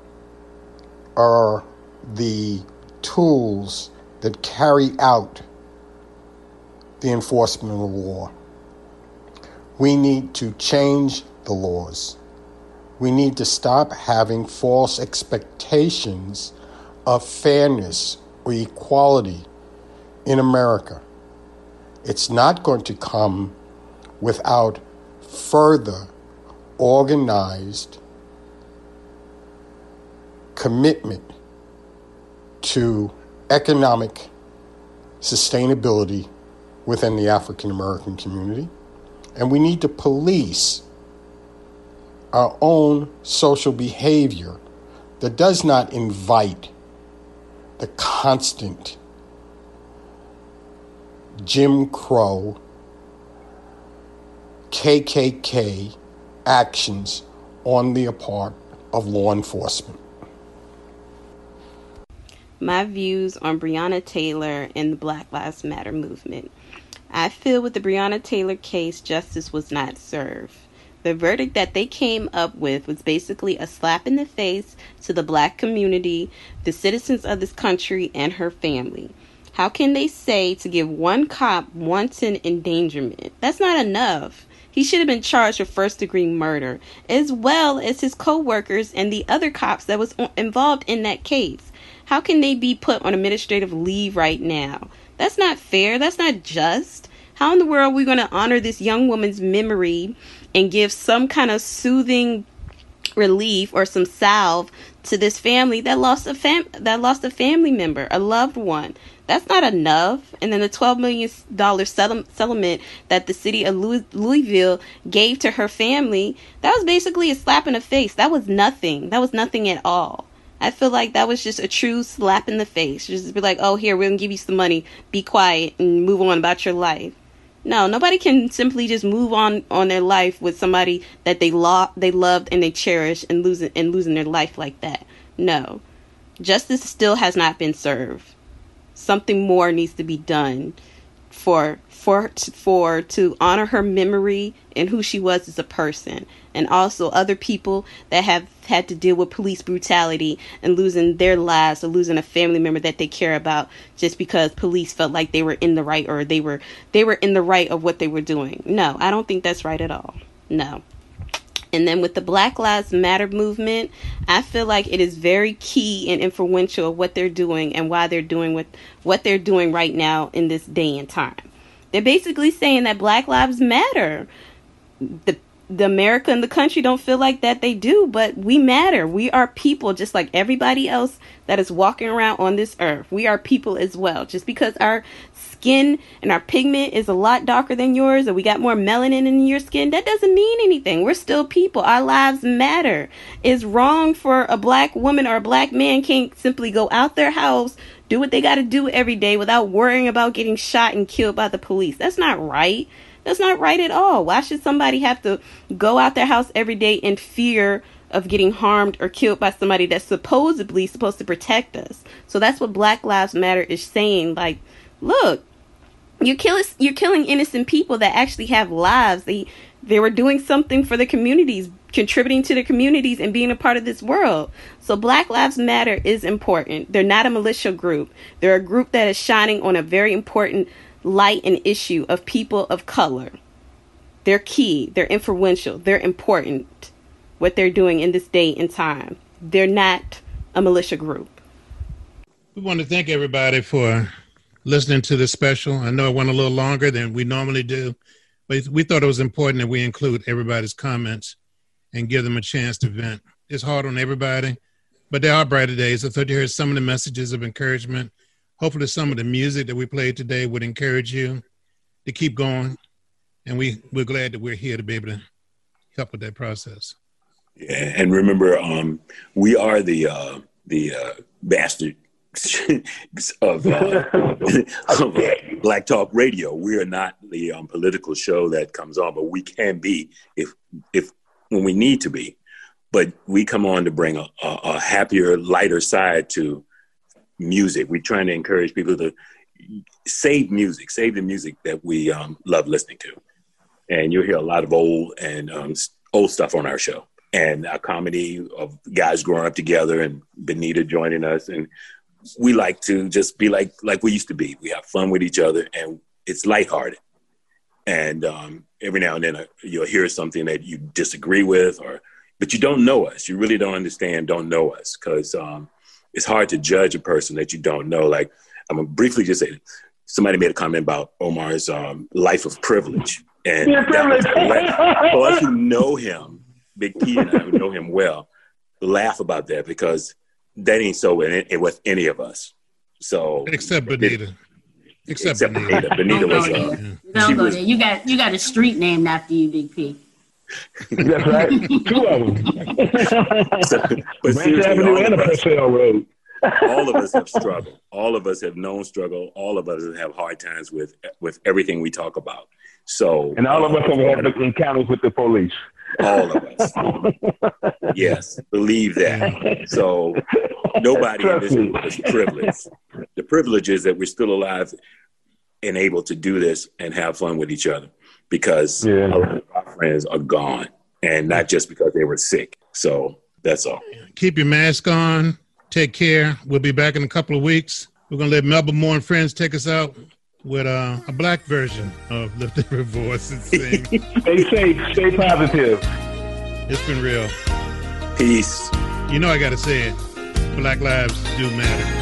are the tools that carry out the enforcement of the law. We need to change the laws. We need to stop having false expectations of fairness or equality in America. It's not going to come without further organized commitment to economic sustainability within the African American community. And we need to police our own social behavior that does not invite the constant Jim Crow, K K K actions on the part of law enforcement. My views on Breonna Taylor and the Black Lives Matter movement. I feel with the Breonna Taylor case, justice was not served. The verdict that they came up with was basically a slap in the face to the black community, the citizens of this country, and her family. How can they say to give one cop wanton endangerment? That's not enough. He should have been charged with first-degree murder, as well as his co-workers and the other cops that was involved in that case. How can they be put on administrative leave right now? That's not fair. That's not just. How in the world are we going to honor this young woman's memory and give some kind of soothing relief or some salve to this family that lost a fam- that lost a family member, a loved one? That's not enough. And then the twelve million dollars settle- settlement that the city of Louis- Louisville gave to her family, that was basically a slap in the face. That was nothing. That was nothing at all. I feel like that was just a true slap in the face. Just be like, oh, here, we're going to give you some money. Be quiet and move on about your life. No, nobody can simply just move on on their life with somebody that they lo- they loved and they cherished and losing and losing their life like that. No. Justice still has not been served. Something more needs to be done for for for to honor her memory and who she was as a person, and also other people that have had to deal with police brutality and losing their lives or losing a family member that they care about just because police felt like they were in the right or they were they were in the right of what they were doing. No, I don't think that's right at all. No. And then with the Black Lives Matter movement, I feel like it is very key and influential what they're doing and why they're doing what, what they're doing right now in this day and time. They're basically saying that Black Lives Matter. The the America and the country don't feel like that they do, but we matter. We are people just like everybody else that is walking around on this earth. We are people as well. Just because our skin and our pigment is a lot darker than yours, or we got more melanin in your skin, that doesn't mean anything. We're still people. Our lives matter. It's wrong for a black woman or a black man can't simply go out their house, do what they got to do every day without worrying about getting shot and killed by the police. That's not right. That's not right at all. Why should somebody have to go out their house every day in fear of getting harmed or killed by somebody that's supposedly supposed to protect us? So that's what Black Lives Matter is saying. Like, look, you're killing you're killing innocent people that actually have lives. They they were doing something for the communities, contributing to the communities and being a part of this world. So Black Lives Matter is important. They're not a militia group. They're a group that is shining on a very important light and issue of people of color. They're key. They're influential. They're important. What they're doing in this day and time. They're not a militia group. We want to thank everybody for listening to this special. I know it went a little longer than we normally do, but we thought it was important that we include everybody's comments and give them a chance to vent. It's hard on everybody, but there are brighter days. I thought you heard some of the messages of encouragement. Hopefully some of the music that we played today would encourage you to keep going. And we, we're glad that we're here to be able to help with that process. Yeah, and remember, um, we are the uh, the uh, bastard of, uh, of uh, Black Talk Radio. We are not the um, political show that comes on, but we can be if if when we need to be. But we come on to bring a, a, a happier, lighter side to music. We're trying to encourage people to save music, save the music that we um, love listening to. And you'll hear a lot of old and um, old stuff on our show. And our comedy of guys growing up together and Benita joining us. And we like to just be like like we used to be. We have fun with each other and it's lighthearted. And um, every now and then uh, you'll hear something that you disagree with, or but you don't know us. You really don't understand, don't know us, because um, it's hard to judge a person that you don't know. Like, I'm going to briefly just say, somebody made a comment about Omar's um, life of privilege. And Yeah, that was, privilege. for us who know him, Big P and I who know him well, laugh about that because that ain't so in it, with any of us. So Except Benita. Except, except Benita. Benita Don't was, go uh, there. Don't she go was there. You got you got a street named after you, Big P. That's right. Two of them. but Ranch seriously, Avenue all and of a us- Purcell Road. all of us have struggled. All of us have known struggle. All of us have hard times with with everything we talk about. So, And all of us have had encounters with the police. all of us, yes, believe that. So nobody in this group is privileged. The privilege is that we're still alive and able to do this and have fun with each other, because Yeah. our, our friends are gone, and not just because they were sick. So that's all. Keep your mask on. Take care. We'll be back in a couple of weeks. We're going to let Melba Moore and friends take us out with uh, a black version of Lift Every Voice and Sing. Stay safe. Stay positive. It's been real. Peace. You know I got to say it. Black lives do matter.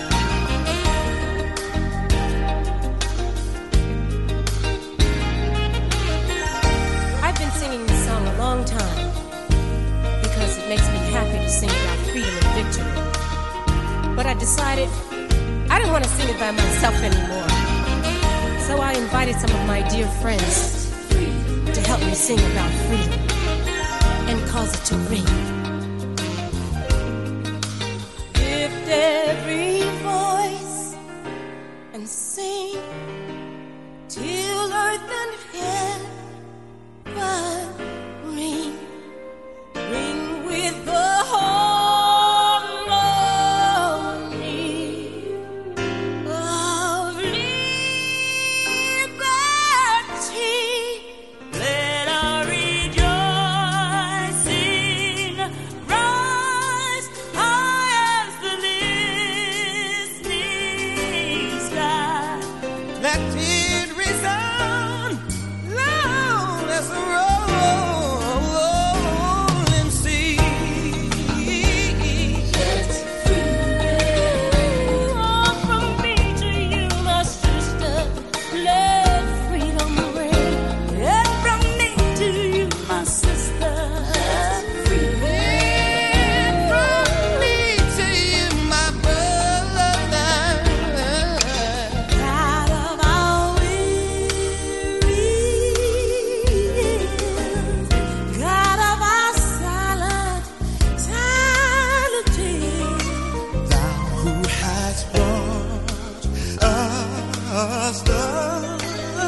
I've been singing this song a long time because it makes me happy to sing about freedom and victory. But I decided I didn't want to sing it by myself anymore. So I invited some of my dear friends to help me sing about freedom and cause it to ring. Lift every voice and sing till earth and heaven ring, ring with the harmony of liberty. Let our rejoicing just us.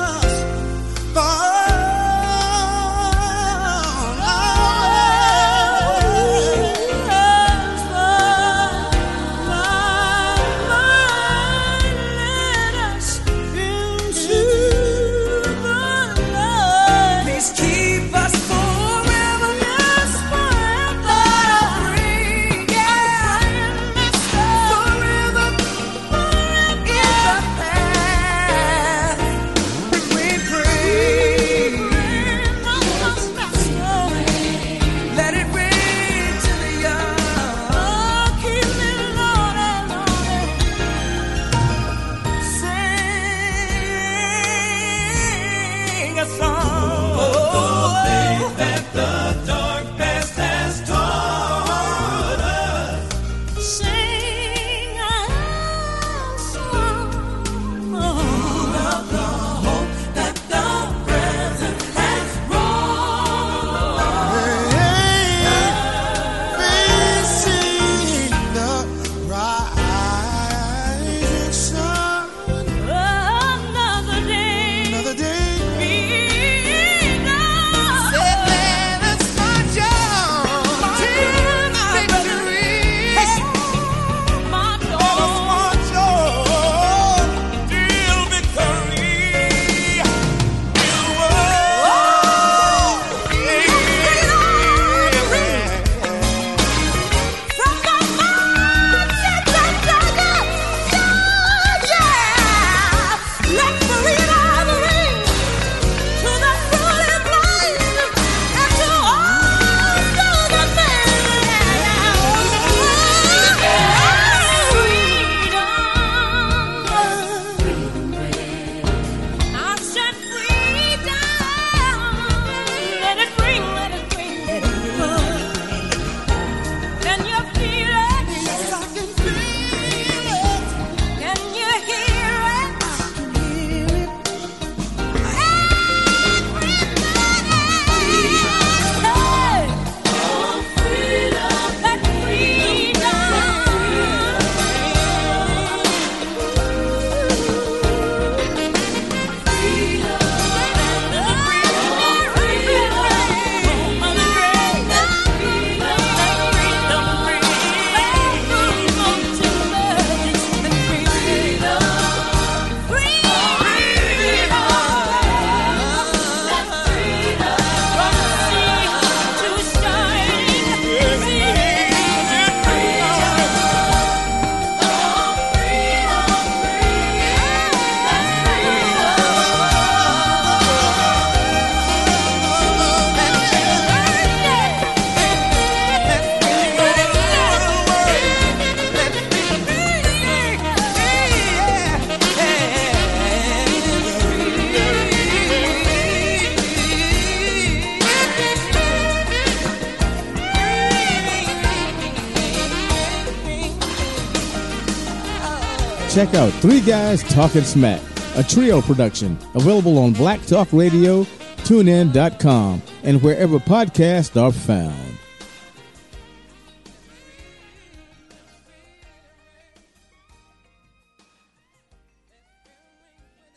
Check out Three Guys Talking Smack, a trio production available on Black Talk Radio, tune in dot com, and wherever podcasts are found.